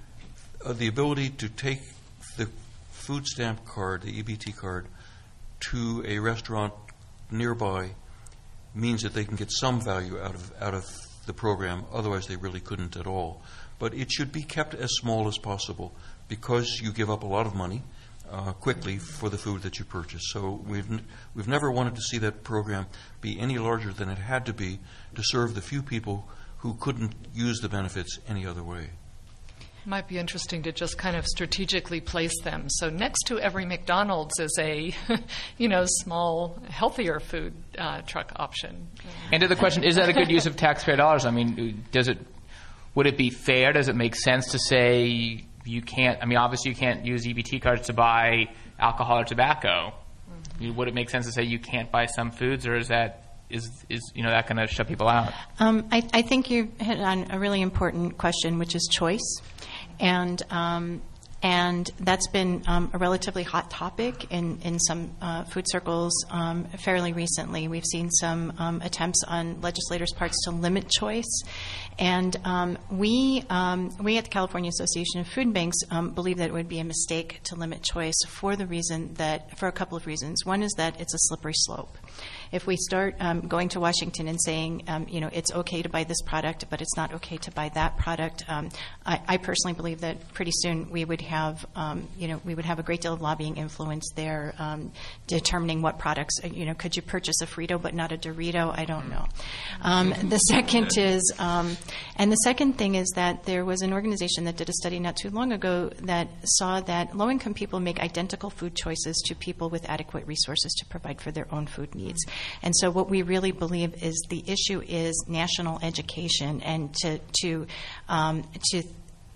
uh, the ability to take the food stamp card, the E B T card, to a restaurant nearby means that they can get some value out of out of the program. Otherwise, they really couldn't at all. But it should be kept as small as possible because you give up a lot of money uh, quickly for the food that you purchase. So we've n- we've never wanted to see that program be any larger than it had to be to serve the few people who couldn't use the benefits any other way. Might be interesting to just kind of strategically place them. So next to every McDonald's is a, you know, small, healthier food uh, truck option. And to the question, is that a good use of taxpayer dollars? I mean, does it? Would it be fair? Does it make sense to say you can't? I mean, obviously you can't use E B T cards to buy alcohol or tobacco. Mm-hmm. Would it make sense to say you can't buy some foods, or is that is is you know that going to shut people out? Um, I, I think you hit on a really important question, which is choice. And um, and that's been um, a relatively hot topic in, in some uh, food circles um, fairly recently. We've seen some um, attempts on legislators' parts to limit choice. And um, we um, we at the California Association of Food Banks um, believe that it would be a mistake to limit choice for the reason that, for a couple of reasons. One is that it's a slippery slope. If we start um, going to Washington and saying, um, you know, it's okay to buy this product, but it's not okay to buy that product, um, I, I personally believe that pretty soon we would have, um, you know, we would have a great deal of lobbying influence there, um, determining what products, you know, could you purchase a Frito but not a Dorito? I don't know. Um, the second is, um, and the second thing is that there was an organization that did a study not too long ago that saw that low-income people make identical food choices to people with adequate resources to provide for their own food needs. And so what we really believe is the issue is national education, and to to um, to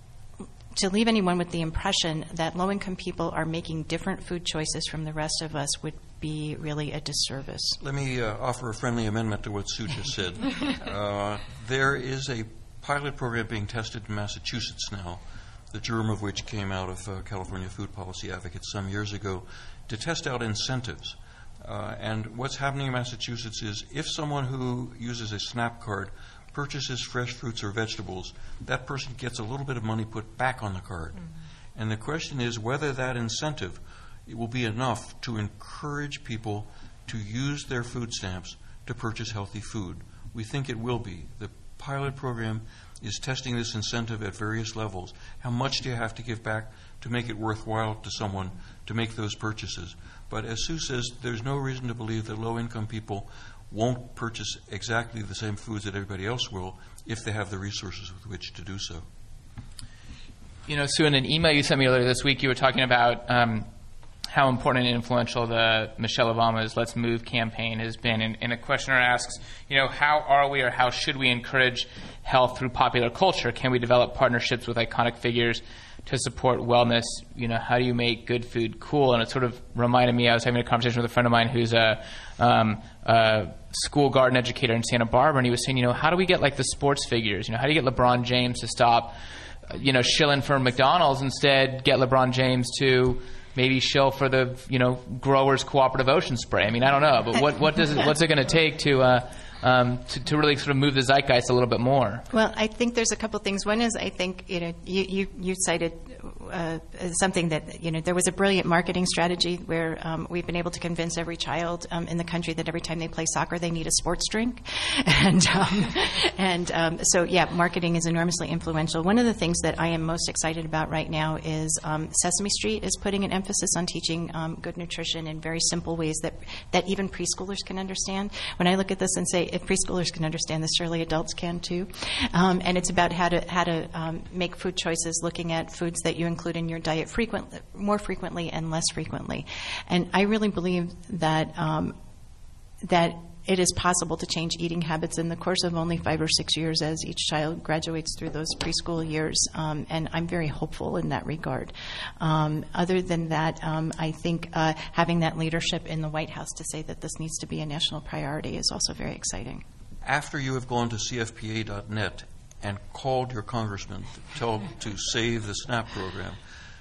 to leave anyone with the impression that low-income people are making different food choices from the rest of us would be really a disservice. Let me uh, offer a friendly amendment to what Sue just said. uh, there is a pilot program being tested in Massachusetts now, the germ of which came out of uh, California Food Policy Advocates some years ago, to test out incentives. Uh, and what's happening in Massachusetts is if someone who uses a SNAP card purchases fresh fruits or vegetables, that person gets a little bit of money put back on the card. Mm-hmm. And the question is whether that incentive it will be enough to encourage people to use their food stamps to purchase healthy food. We think it will be. The pilot program is testing this incentive at various levels. How much do you have to give back to make it worthwhile to someone to make those purchases? But as Sue says, there's no reason to believe that low-income people won't purchase exactly the same foods that everybody else will if they have the resources with which to do so. You know, Sue, in an email you sent me earlier this week, you were talking about um, how important and influential the Michelle Obama's Let's Move campaign has been. And, and a questioner asks, you know, how are we or how should we encourage health through popular culture? Can we develop partnerships with iconic figures to support wellness? You know, how do you make good food cool? And it sort of reminded me, I was having a conversation with a friend of mine who's a, um, a school garden educator in Santa Barbara, and he was saying, you know, how do we get like the sports figures? You know, how do you get LeBron James to stop, you know, shilling for McDonald's, instead get LeBron James to maybe shill for the, you know, growers cooperative ocean spray? I mean, I don't know, but what, what does it, what's it going to take to, uh, um, to to really sort of move the zeitgeist a little bit more? Well, I think there's a couple things. One is I think, you know, you, you, you cited uh, something that, you know, there was a brilliant marketing strategy where um, we've been able to convince every child um, in the country that every time they play soccer they need a sports drink. And, um, and um, so, yeah, marketing is enormously influential. One of the things that I am most excited about right now is um, Sesame Street is putting an emphasis on teaching um, good nutrition in very simple ways that, that even preschoolers can understand. When I look at this and say, if preschoolers can understand this, surely adults can too. Um, and it's about how to how to um, make food choices, looking at foods that you include in your diet frequent, more frequently and less frequently. And I really believe that um, that it is possible to change eating habits in the course of only five or six years as each child graduates through those preschool years. Um, and I'm very hopeful in that regard. Um, other than that, um, I think uh, having that leadership in the White House to say that this needs to be a national priority is also very exciting. After you have gone to C F P A dot net and called your congressman to tell them to save the SNAP program,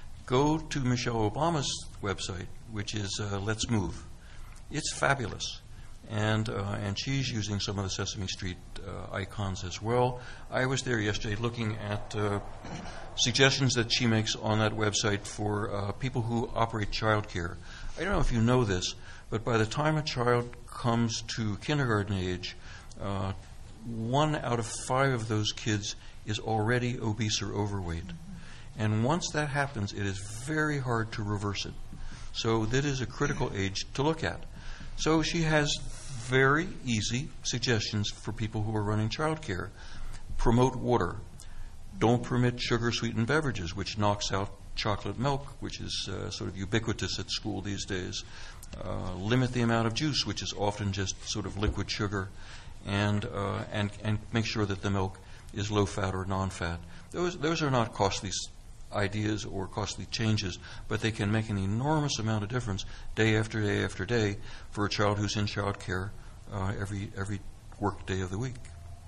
go to Michelle Obama's website, which is uh, Let's Move. It's fabulous. And uh, and she's using some of the Sesame Street uh, icons as well. I was there yesterday looking at uh, suggestions that she makes on that website for uh, people who operate child care. I don't know if you know this, but by the time a child comes to kindergarten age, uh, one out of five of those kids is already obese or overweight. Mm-hmm. And once that happens, it is very hard to reverse it. So that is a critical age to look at. So she has very easy suggestions for people who are running childcare. Promote water. Don't permit sugar-sweetened beverages, which knocks out chocolate milk, which is uh, sort of ubiquitous at school these days. Uh, limit the amount of juice, which is often just sort of liquid sugar, and uh, and and make sure that the milk is low-fat or non-fat. Those those are not costly ideas or costly changes, but they can make an enormous amount of difference day after day after day for a child who's in child care uh, every every work day of the week.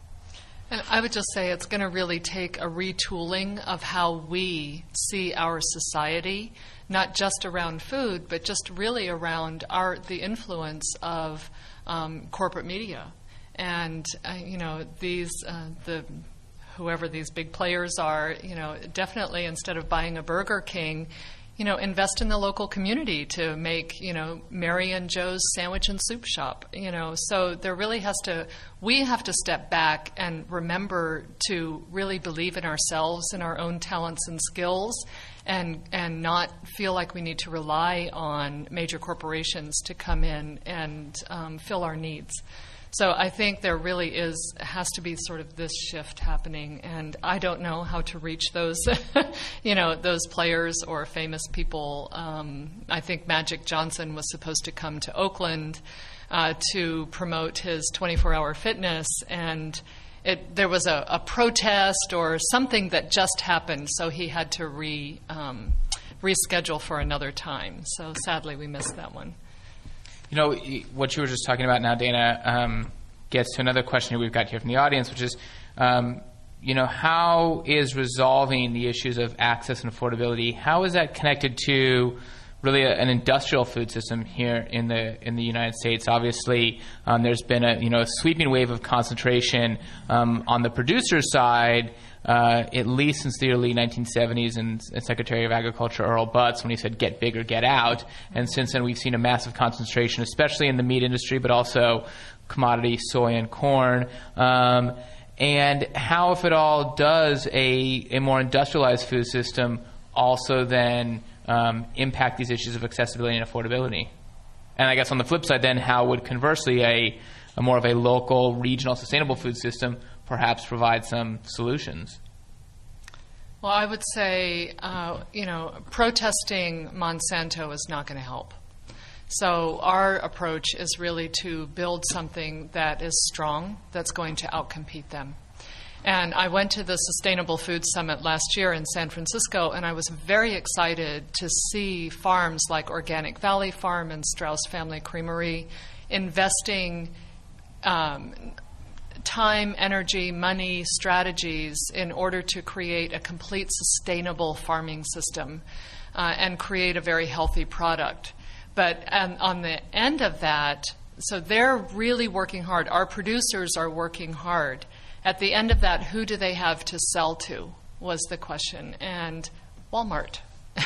And I would just say it's going to really take a retooling of how we see our society, not just around food, but just really around our the influence of um, corporate media. And, uh, you know, these, uh, the whoever these big players are, you know, definitely instead of buying a Burger King, you know, invest in the local community to make, you know, Mary and Joe's Sandwich and Soup Shop, you know. So there really has to, we have to step back and remember to really believe in ourselves and our own talents and skills, and and not feel like we need to rely on major corporations to come in and um, fill our needs. So I think there really is, has to be sort of this shift happening, and I don't know how to reach those, you know, those players or famous people. Um, I think Magic Johnson was supposed to come to Oakland uh, to promote his twenty-four hour fitness, and it, there was a, a protest or something that just happened, so he had to re, um, reschedule for another time. So sadly, we missed that one. You know, what you were just talking about now, Dana, um, gets to another question we've got here from the audience, which is, um, you know, how is resolving the issues of access and affordability, how is that connected to really a, an industrial food system here in the in the United States? Obviously, um, there's been a, you know, a sweeping wave of concentration um, on the producer side, Uh, at least since the early nineteen seventies and Secretary of Agriculture Earl Butz when he said get big or get out. And since then we've seen a massive concentration, especially in the meat industry, but also commodity soy and corn. Um, and how, if at all, does a, a more industrialized food system also then um, impact these issues of accessibility and affordability? And I guess on the flip side then, how would conversely a, a more of a local, regional, sustainable food system perhaps provide some solutions? Well, I would say, uh, you know, protesting Monsanto is not going to help. So our approach is really to build something that is strong, that's going to outcompete them. And I went to the Sustainable Food Summit last year in San Francisco, and I was very excited to see farms like Organic Valley Farm and Strauss Family Creamery investing um, time, energy, money, strategies in order to create a complete sustainable farming system uh, and create a very healthy product. But um, on the end of that, so they're really working hard. Our producers are working hard. At the end of that, who do they have to sell to was the question. And Walmart.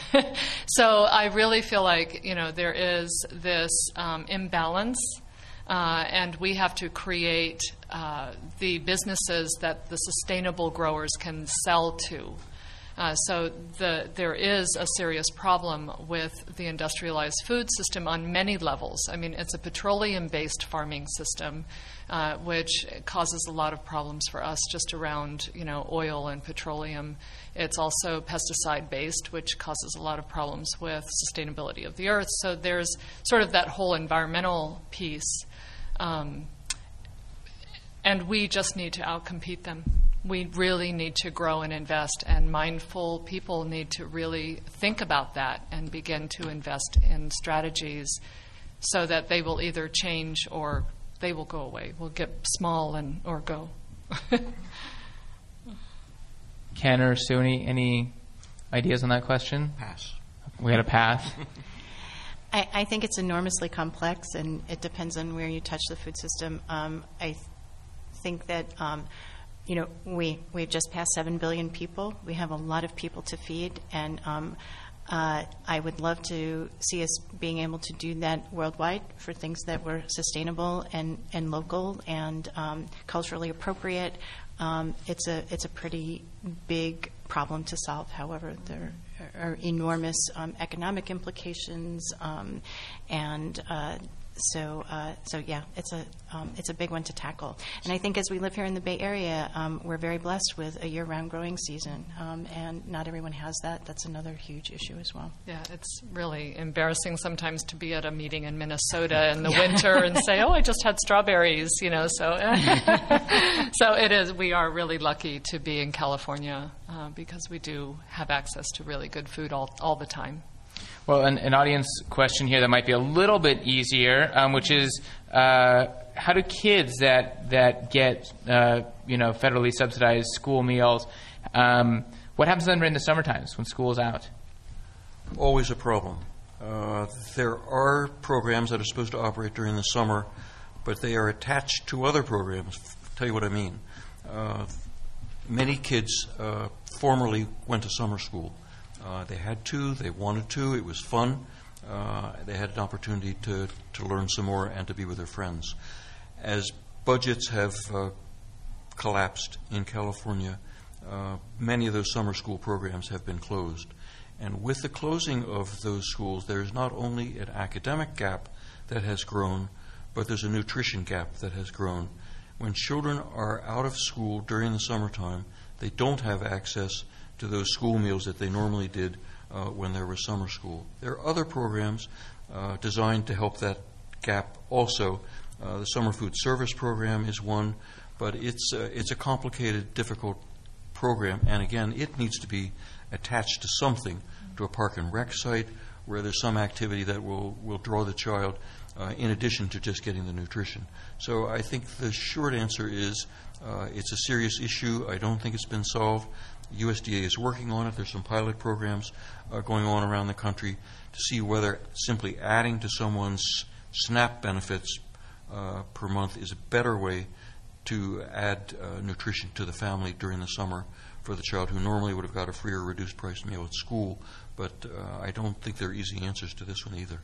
So I really feel like, you know, there is this um, imbalance. Uh, and we have to create uh, the businesses that the sustainable growers can sell to. Uh, so the, there is a serious problem with the industrialized food system on many levels. I mean, it's a petroleum-based farming system, uh, which causes a lot of problems for us just around, you know, oil and petroleum. It's also pesticide-based, which causes a lot of problems with sustainability of the earth. So there's sort of that whole environmental piece. Um, and we just need to outcompete them. We really need to grow and invest, and mindful people need to really think about that and begin to invest in strategies so that they will either change or they will go away. We'll get small and or go. Ken or Sue, any, any ideas on that question? Pass. We got a pass. I, I think it's enormously complex, and it depends on where you touch the food system. Um, I th- think that, um, you know, we, we've just passed seven billion people. We have a lot of people to feed, and um, Uh, I would love to see us being able to do that worldwide for things that were sustainable and, and local and um, culturally appropriate. Um, it's a it's a pretty big problem to solve. However, there are enormous um, economic implications, um, and uh, so uh, so yeah, it's a um, it's a big one to tackle. And I think as we live here in the Bay Area, um, we're very blessed with a year-round growing season, um, and not everyone has that. That's another huge issue as well. Yeah, it's really embarrassing sometimes to be at a meeting in Minnesota in the winter and say, "Oh, I just had strawberries," you know. So, so it is. We are really lucky to be in California uh, because we do have access to really good food all all the time. Well, an, an audience question here that might be a little bit easier, um, which is, uh, how do kids that that get uh, you know federally subsidized school meals, um, what happens to them during the summer times when school's out? Always a problem. Uh, there are programs that are supposed to operate during the summer, but they are attached to other programs. I'll tell you what I mean. Uh, many kids uh, formerly went to summer school. Uh, they had to, they wanted to, it was fun. Uh, they had an opportunity to, to learn some more and to be with their friends. As budgets have uh, collapsed in California, uh, many of those summer school programs have been closed. And with the closing of those schools, there is not only an academic gap that has grown, but there's a nutrition gap that has grown. When children are out of school during the summertime, they don't have access to those school meals that they normally did uh, when there was summer school. There are other programs uh, designed to help that gap also. Uh, the Summer Food Service Program is one, but it's, uh, it's a complicated, difficult program, and again, it needs to be attached to something, to a park and rec site where there's some activity that will, will draw the child uh, in addition to just getting the nutrition. So I think the short answer is uh, it's a serious issue. I don't think it's been solved. U S D A is working on it. There's some pilot programs uh, going on around the country to see whether simply adding to someone's SNAP benefits uh, per month is a better way to add uh, nutrition to the family during the summer for the child who normally would have got a free or reduced price meal at school. But uh, I don't think there are easy answers to this one either.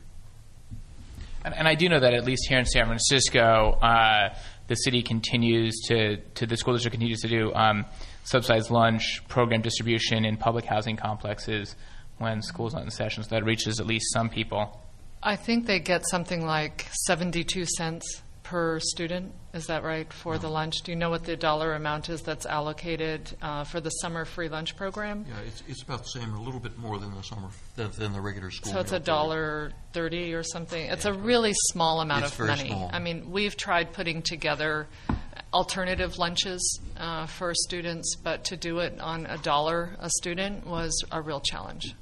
And, and I do know that at least here in San Francisco, uh, the city continues to, to the school district continues to do um, subsidized lunch program distribution in public housing complexes when school's not in session, so that reaches at least some people. I think they get something like seventy-two cents per student. Is that right, for the lunch? Do you know what the dollar amount is that's allocated uh, for the summer free lunch program? Yeah, it's, it's about the same, a little bit more than the summer than, than the regular school. So it's a dollar thirty or something. It's a really small amount it's of very money. Small. I mean, we've tried putting together alternative lunches uh, for students, but to do it on a dollar a student was a real challenge.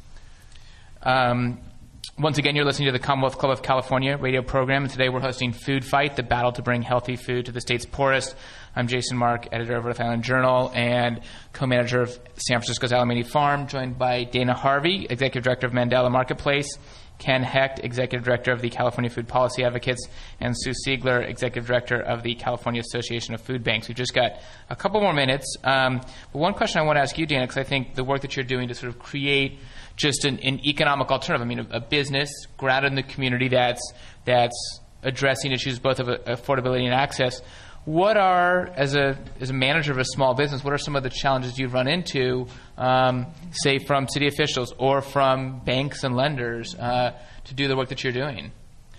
Yeah. Um, Once again, you're listening to the Commonwealth Club of California radio program, and today we're hosting Food Fight, the battle to bring healthy food to the state's poorest. I'm Jason Mark, editor of Earth Island Journal and co-manager of San Francisco's Alameda Farm, joined by Dana Harvey, executive director of Mandela Marketplace, Ken Hecht, executive director of the California Food Policy Advocates, and Sue Siegler, executive director of the California Association of Food Banks. We've just got a couple more minutes. Um, but one question I want to ask you, Dana, because I think the work that you're doing to sort of create just an, an economic alternative. I mean, a, a business grounded in the community that's that's addressing issues both of affordability and access. What are, as a as a manager of a small business, what are some of the challenges you've run into, um, say, from city officials or from banks and lenders uh, to do the work that you're doing?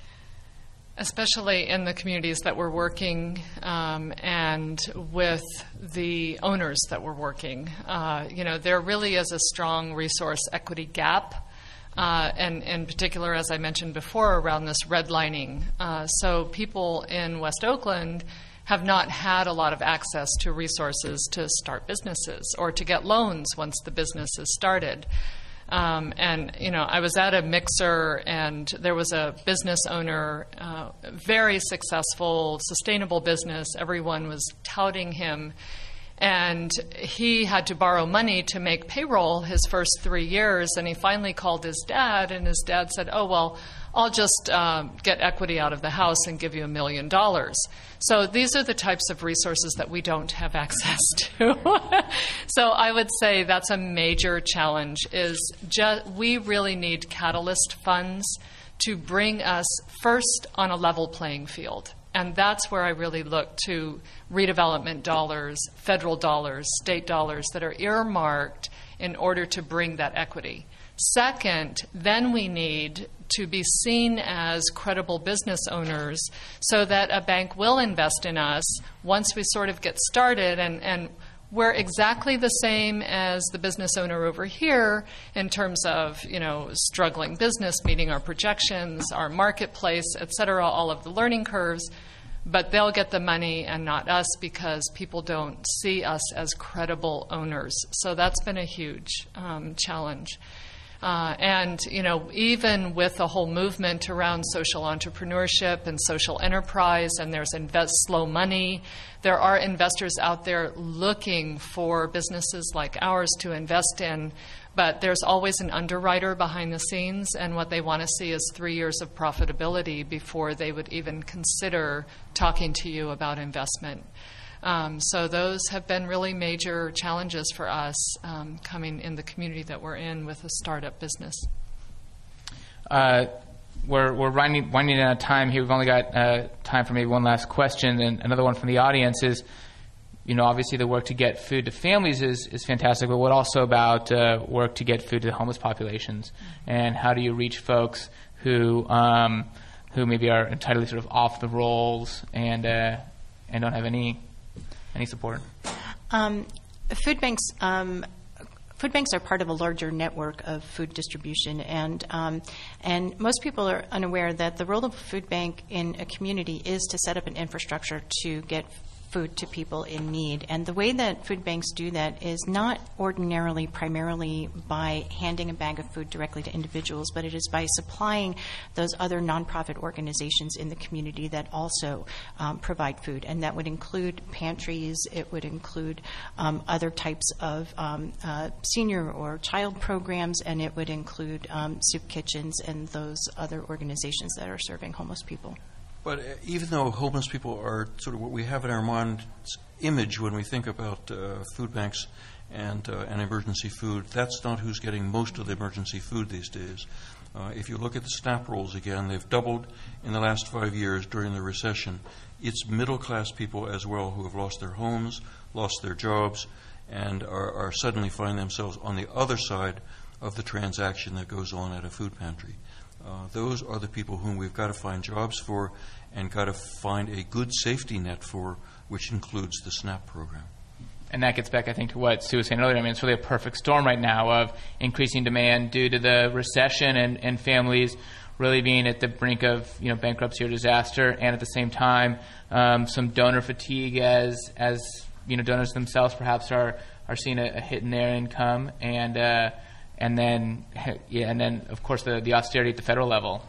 Especially in the communities that we're working um, and with the owners that we're working. Uh, you know, there really is a strong resource equity gap, uh, and in particular, as I mentioned before, around this redlining. Uh, so people in West Oakland have not had a lot of access to resources to start businesses or to get loans once the business is started. Um, and, you know, I was at a mixer, and there was a business owner, uh, very successful, sustainable business. Everyone was touting him. And he had to borrow money to make payroll his first three years. And he finally called his dad, and his dad said, oh, well, I'll just uh, get equity out of the house and give you a million dollars. So these are the types of resources that we don't have access to. So I would say that's a major challenge, is ju- we really need catalyst funds to bring us first on a level playing field. And that's where I really look to redevelopment dollars, federal dollars, state dollars that are earmarked in order to bring that equity. Second, then we need to be seen as credible business owners so that a bank will invest in us once we sort of get started, and, and we're exactly the same as the business owner over here in terms of, you know, struggling business, meeting our projections, our marketplace, et cetera, all of the learning curves. But they'll get the money and not us because people don't see us as credible owners. So that's been a huge um, challenge. Uh, and, you know, even with the whole movement around social entrepreneurship and social enterprise, and there's invest slow money, there are investors out there looking for businesses like ours to invest in, but there's always an underwriter behind the scenes, and what they want to see is three years of profitability before they would even consider talking to you about investment. Um, so those have been really major challenges for us um, coming in the community that we're in with a startup business. Uh, we're we're winding, winding out of time here. We've only got uh, time for maybe one last question, and another one from the audience is, you know, obviously the work to get food to families is, is fantastic, but what also about uh, work to get food to the homeless populations? And how do you reach folks who um, who maybe are entirely sort of off the rolls and uh, and don't have any Any support? Um, food banks, um, food banks are part of a larger network of food distribution, and um, and most people are unaware that the role of a food bank in a community is to set up an infrastructure to get food to people in need. And the way that food banks do that is not ordinarily primarily by handing a bag of food directly to individuals, but it is by supplying those other nonprofit organizations in the community that also um, provide food. And that would include pantries, it would include um, other types of um, uh, senior or child programs, and it would include um, soup kitchens and those other organizations that are serving homeless people. But uh, even though homeless people are sort of what we have in our mind image when we think about uh, food banks and, uh, and emergency food, that's not who's getting most of the emergency food these days. Uh, if you look at the SNAP rolls again, they've doubled in the last five years during the recession. It's middle-class people as well who have lost their homes, lost their jobs, and are, are suddenly find themselves on the other side of the transaction that goes on at a food pantry. Uh, those are the people whom we've got to find jobs for and got to find a good safety net for, which includes the SNAP program. And that gets back, I think, to what Sue was saying earlier. I mean, it's really a perfect storm right now of increasing demand due to the recession and, and families really being at the brink of, you know, bankruptcy or disaster, and at the same time, um, some donor fatigue as, as you know, donors themselves perhaps are, are seeing a, a hit in their income, and uh, and then, yeah, and then of course the, the austerity at the federal level.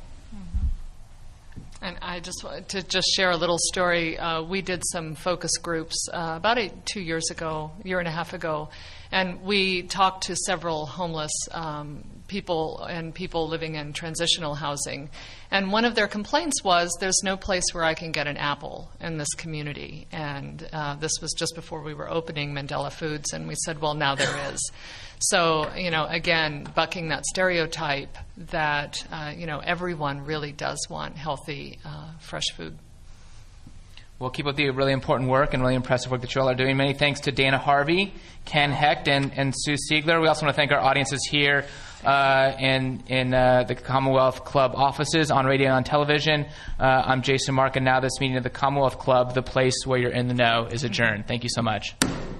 And I just wanted to just share a little story. Uh, we did some focus groups uh, about a, two years ago, year and a half ago, and we talked to several homeless um, people and people living in transitional housing. And one of their complaints was, there's no place where I can get an apple in this community. And uh, this was just before we were opening Mandela Foods, and we said, well, now there is. So, you know, again, bucking that stereotype that, uh, you know, everyone really does want healthy, uh, fresh food. Well, keep up the really important work and really impressive work that you all are doing. Many thanks to Dana Harvey, Ken Hecht, and, and Sue Siegler. We also want to thank our audiences here uh, in, in uh, the Commonwealth Club offices, on radio and on television. Uh, I'm Jason Mark, and now this meeting of the Commonwealth Club, the place where you're in the know, is adjourned. Thank you so much.